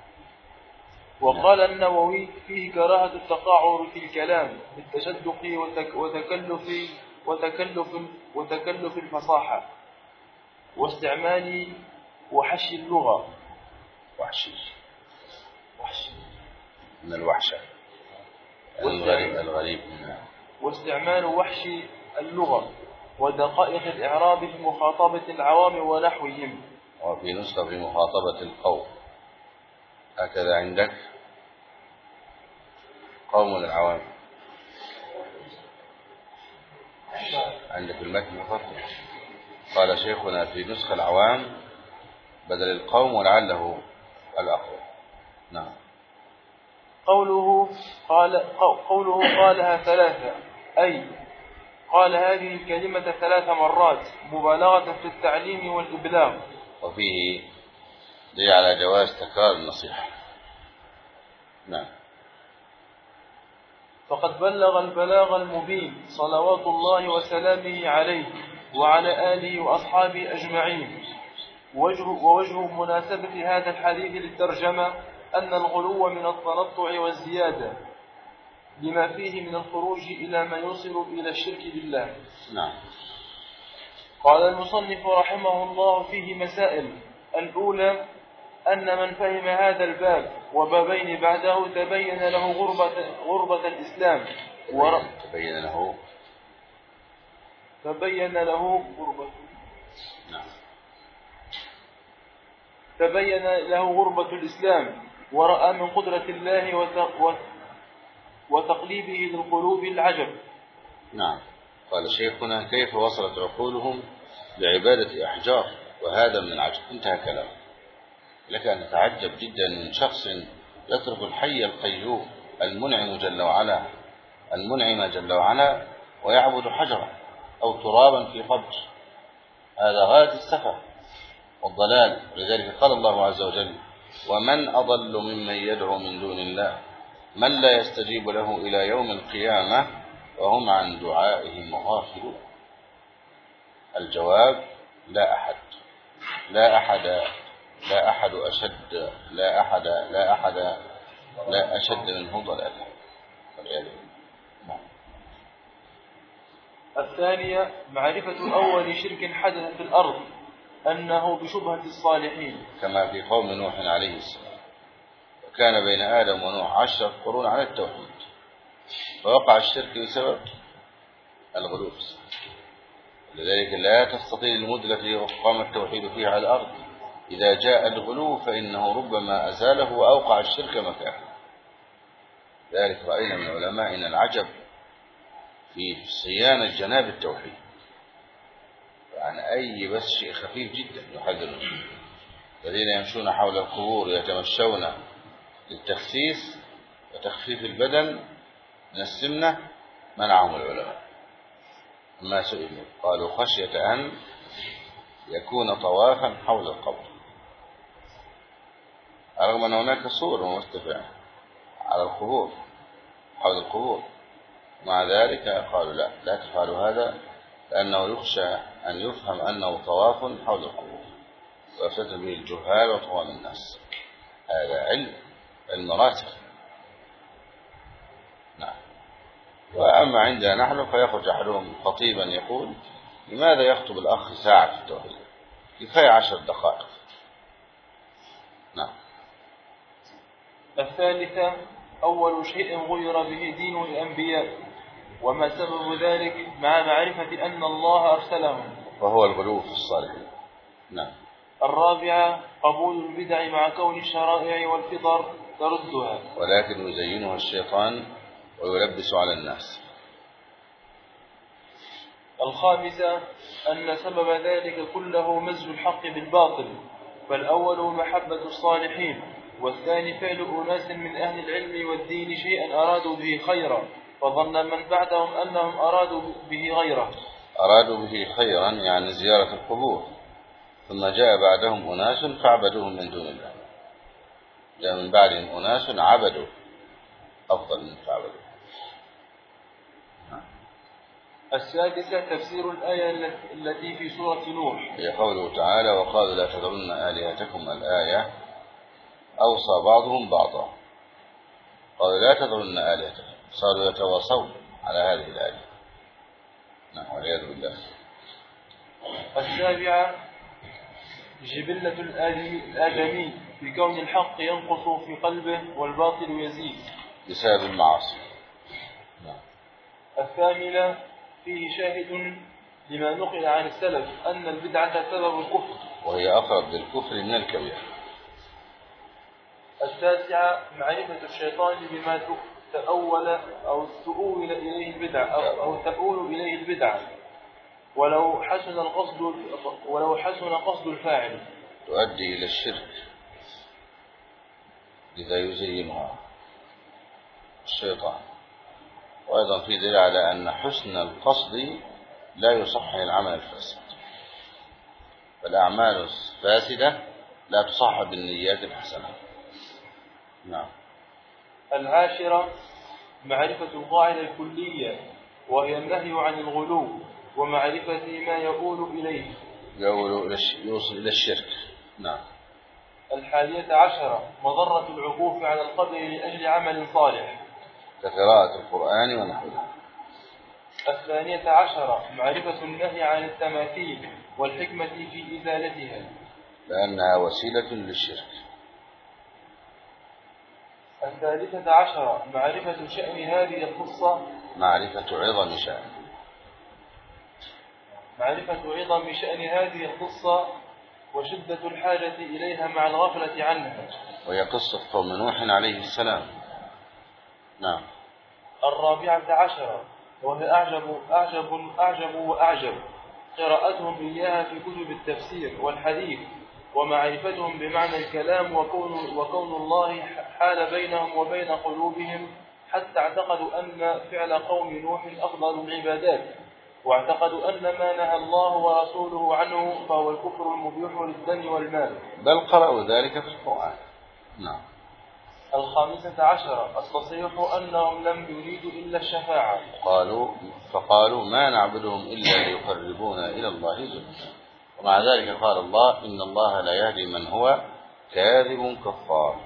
وقال النووي: فيه كراهة التقاعر في الكلام بالتشدق وتكلف وتكلف وتكلف الفصاحة واستعمال وحشي اللغة. وحشي وحشي من الوحشة الغريب الغريب واستعمال وحش اللغة ودقائق الإعراب في مخاطبة العوام ونحوهم. وفي نسخة في مخاطبة القوم. هكذا عندك قوم العوام عندك المتن فقط. قال شيخنا في نسخة العوام بدل القوم ولعله الأقوى. نعم. قوله قال قوله قالها ثلاثة، أي قال هذه الكلمة ثلاث مرات مبالغة في التعليم والإبلاغ. وفيه دليل على جواز تكرار النصيحة. نعم. فقد بلغ البلاغ المبين صلوات الله وسلامه عليه وعلى آله وأصحابه أجمعين. ووجه, ووجه مناسبة هذا الحديث للترجمة أن الغلو من التنطع والزيادة لما فيه من الخروج إلى ما يوصل إلى الشرك بالله. نعم. قال المصنف رحمه الله: فيه مسائل. الأولى أن من فهم هذا الباب وبابين بعده تبين له غربة, غربة الإسلام ور... تبين له تبين له غربة نعم. تبين له غربة الإسلام ورأى من قدرة الله وت... وتقليبه للقلوب العجب. نعم. قال شيخنا: كيف وصلت عقولهم لعبادة أحجار وهذا من العجب. انتهى كلامه. لك أن تتعجب جدا من شخص يترك الحي القيوم المنعم جل وعلا المنعم جل وعلا ويعبد حجرا أو ترابا في قبر. هذا غاية السفه والضلال. ولذلك قال الله عز وجل: ومن أضل ممن يدعو من دون الله من لا يستجيب له إلى يوم القيامة وهم عن دعائهم غافلون. الجواب: لا أحد لا أحد لا أحد أشد لا أحد لا أحد لا أشد منه ضلالا. الثانية معرفة أول شرك حدث في الأرض أنه بشبهة الصالحين، كما في قوم نوح عليه السلام. وكان بين آدم ونوح عشرة قرون على التوحيد، فوقع الشرك بسبب الغلو. لذلك لا تستطيع المدة التي قام التوحيد فيها على الأرض. إذا جاء الغلو فإنه ربما أزاله وأوقع الشرك مكانه. ذلك رأينا من علمائنا العجب في صيانة جناب التوحيد. يعني أي بس شيء خفيف جدا يحذرون. الذين يمشون حول القبور يتمشون للتخسيس وتخفيف البدن من السمنة منعهم العلماء. ما سئلوا قالوا: خشية أن يكون طوافا حول القبر، رغم أن هناك صور مرتفعة على القبور حول القبور. مع ذلك قالوا: لا لا تفعلوا هذا، لأنه يخشى أن يفهم أنه طواف حول القبور ويفتن به الجهال وطوام الناس. هذا علم علم راسخ. نعم. وأما عندنا نحن فيخرج أحدهم خطيبا يقول: لماذا يخطب الأخ ساعة في التوحيد؟ كفاية عشر دقائق. نعم. الثالثة: أول شيء غير به دين الأنبياء وما سبب ذلك مع معرفة أن الله أرسلهم، وهو الغلو في الصالحين. نعم. الرابعة: قبول البدع مع كون الشرائع والفطر تردها، ولكن يزينها الشيطان ويلبس على الناس. الخامسة: أن سبب ذلك كله مزج الحق بالباطل، فالأول محبة الصالحين، والثاني فعل أناس من أهل العلم والدين شيئا أرادوا به خيرا، فظن من بعدهم أنهم أرادوا به غيره. أرادوا به خيرا يعني زيارة القبور، ثم جاء بعدهم أناس فعبدوهم من دون الله. جاء من بعدهم أناس عبدوا أفضل من فعبدوا. السادسة: تفسير الآية التي في سورة نوح، هي قوله تعالى: وقالوا لا تذرن آلهتكم. الآية أوصى بعضهم بعضا، قالوا لا تذرن آلهتكم، صاروا يتواصون على هذه الآية. نعم، والعياذ بالله. السابعة: جبلة الآدمي في كون الحق ينقص في قلبه والباطل يزيد بسبب المعاصي. نعم. الثامنة: فيه شاهد لما نقل عن السلف أن البدعة سبب الكفر، وهي أقرب للكفر من الكبير. التاسعة: معرفة الشيطان بما تأول أو تؤول إليه البدعة أو, أو تؤول إليه البدعة ولو حسن القصد ولو حسن قصد الفاعل، تؤدي إلى الشرك، لذا يزينها الشيطان. وأيضا في دليل على أن حسن القصد لا يصحح العمل الفاسد، فالأعمال الفاسدة لا تصحح بالنيات الحسنة. نعم. العاشرة: معرفة القاعدة الكلية وهي النهي عن الغلو ومعرفة ما يؤول إليه، يوصل إلى الشرك. نعم. الحادية عشرة: مضرة العكوف على القبر لأجل عمل صالح، كقراءة القرآن ونحوه. الثانية عشرة: معرفة النهي عن التماثيل والحكمة في إزالتها، لأنها وسيلة للشرك. الثالثة عشرة: معرفة شأن هذه القصة، معرفة عظم شأن معرفة عظم شأن هذه القصة وشدة الحاجة إليها مع الغفلة عنها، وهي قصة قوم نوح عليه السلام. نعم. الرابعة عشرة: وهي أعجب أعجب أعجب وأعجب، قراءتهم إياها في كتب التفسير والحديث ومعرفتهم بمعنى الكلام وكون, وكون الله حال بينهم وبين قلوبهم، حتى اعتقدوا أن فعل قوم نوح أفضل العبادات، واعتقدوا أن ما نهى الله ورسوله عنه فهو الكفر المبيح للدم والمال، بل قرأوا ذلك في القرآن. نعم. الخامسة عشرة: التصريح أنهم لم يريدوا إلا الشفاعة، قالوا فقالوا ما نعبدهم إلا ليقربونا إلى الله زلفى، ومع ذلك قال الله: إن الله لا يهدي من هو كاذب كفار.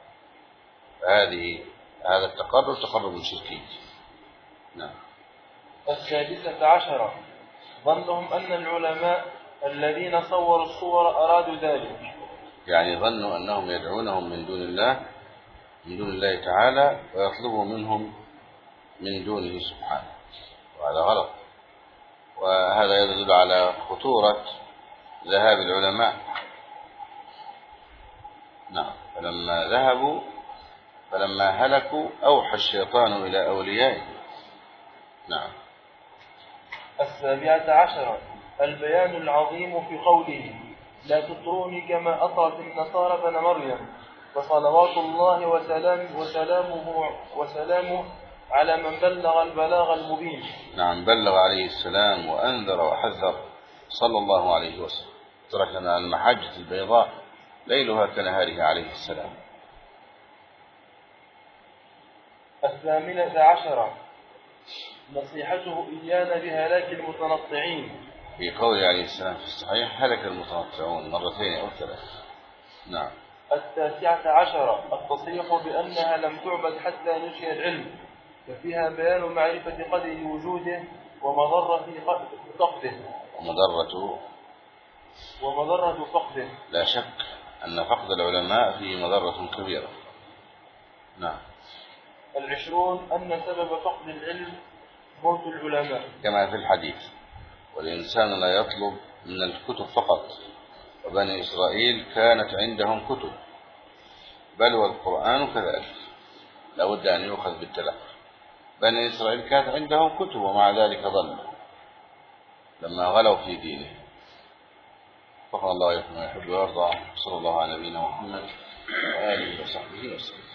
هذه هذا التقرب تقرب شركي. نعم. السادسة عشرة: ظنهم أن العلماء الذين صوروا الصور أرادوا ذلك، يعني ظنوا أنهم يدعونهم من دون الله من دون الله تعالى ويطلبوا منهم من دونه سبحانه، وهذا غلط. وهذا يدل على خطورة ذهاب العلماء. نعم. فلما ذهبوا فلما هلكوا أوحى الشيطان إلى أوليائه. نعم. السابعة عشرة: البيان العظيم في قوله: لا تطروني كما أطرت النصارى بن مريم، فصلوات الله وسلام وسلامه وسلامه على من بلغ البلاغ المبين. نعم، بلغ عليه السلام وأنذر وحذر صلى الله عليه وسلم، تركنا على المحجة البيضاء ليلها كنهارها عليه السلام. الثامنة عشرة: نصيحته إيانا بهلاك المتنطعين، في قوله عليه السلام في الصحيح: هلك المتنطعون مرتين أو ثلاث. نعم. التاسعة عشرة: التصريح بأنها لم تعبد حتى نشئ العلم، ففيها بيان معرفة قدر وجوده ومضرة فقده ومضرة ومضرة فقده. لا شك أن فقد العلماء فيه مضرة كبيرة. نعم. العشرون أن سبب فقد العلم موت العلماء كما في الحديث: والإنسان لا يطلب من الكتب فقط، وبني إسرائيل كانت عندهم كتب، بل والقرآن كذلك لا بد أن يؤخذ بالتلقي. بني إسرائيل كانت عندهم كتب ومع ذلك ضلوا لما غلوا في دينه. وقال الله يحب ويرضى. صلى الله على نبينا محمد وآله وصحبه وسلم.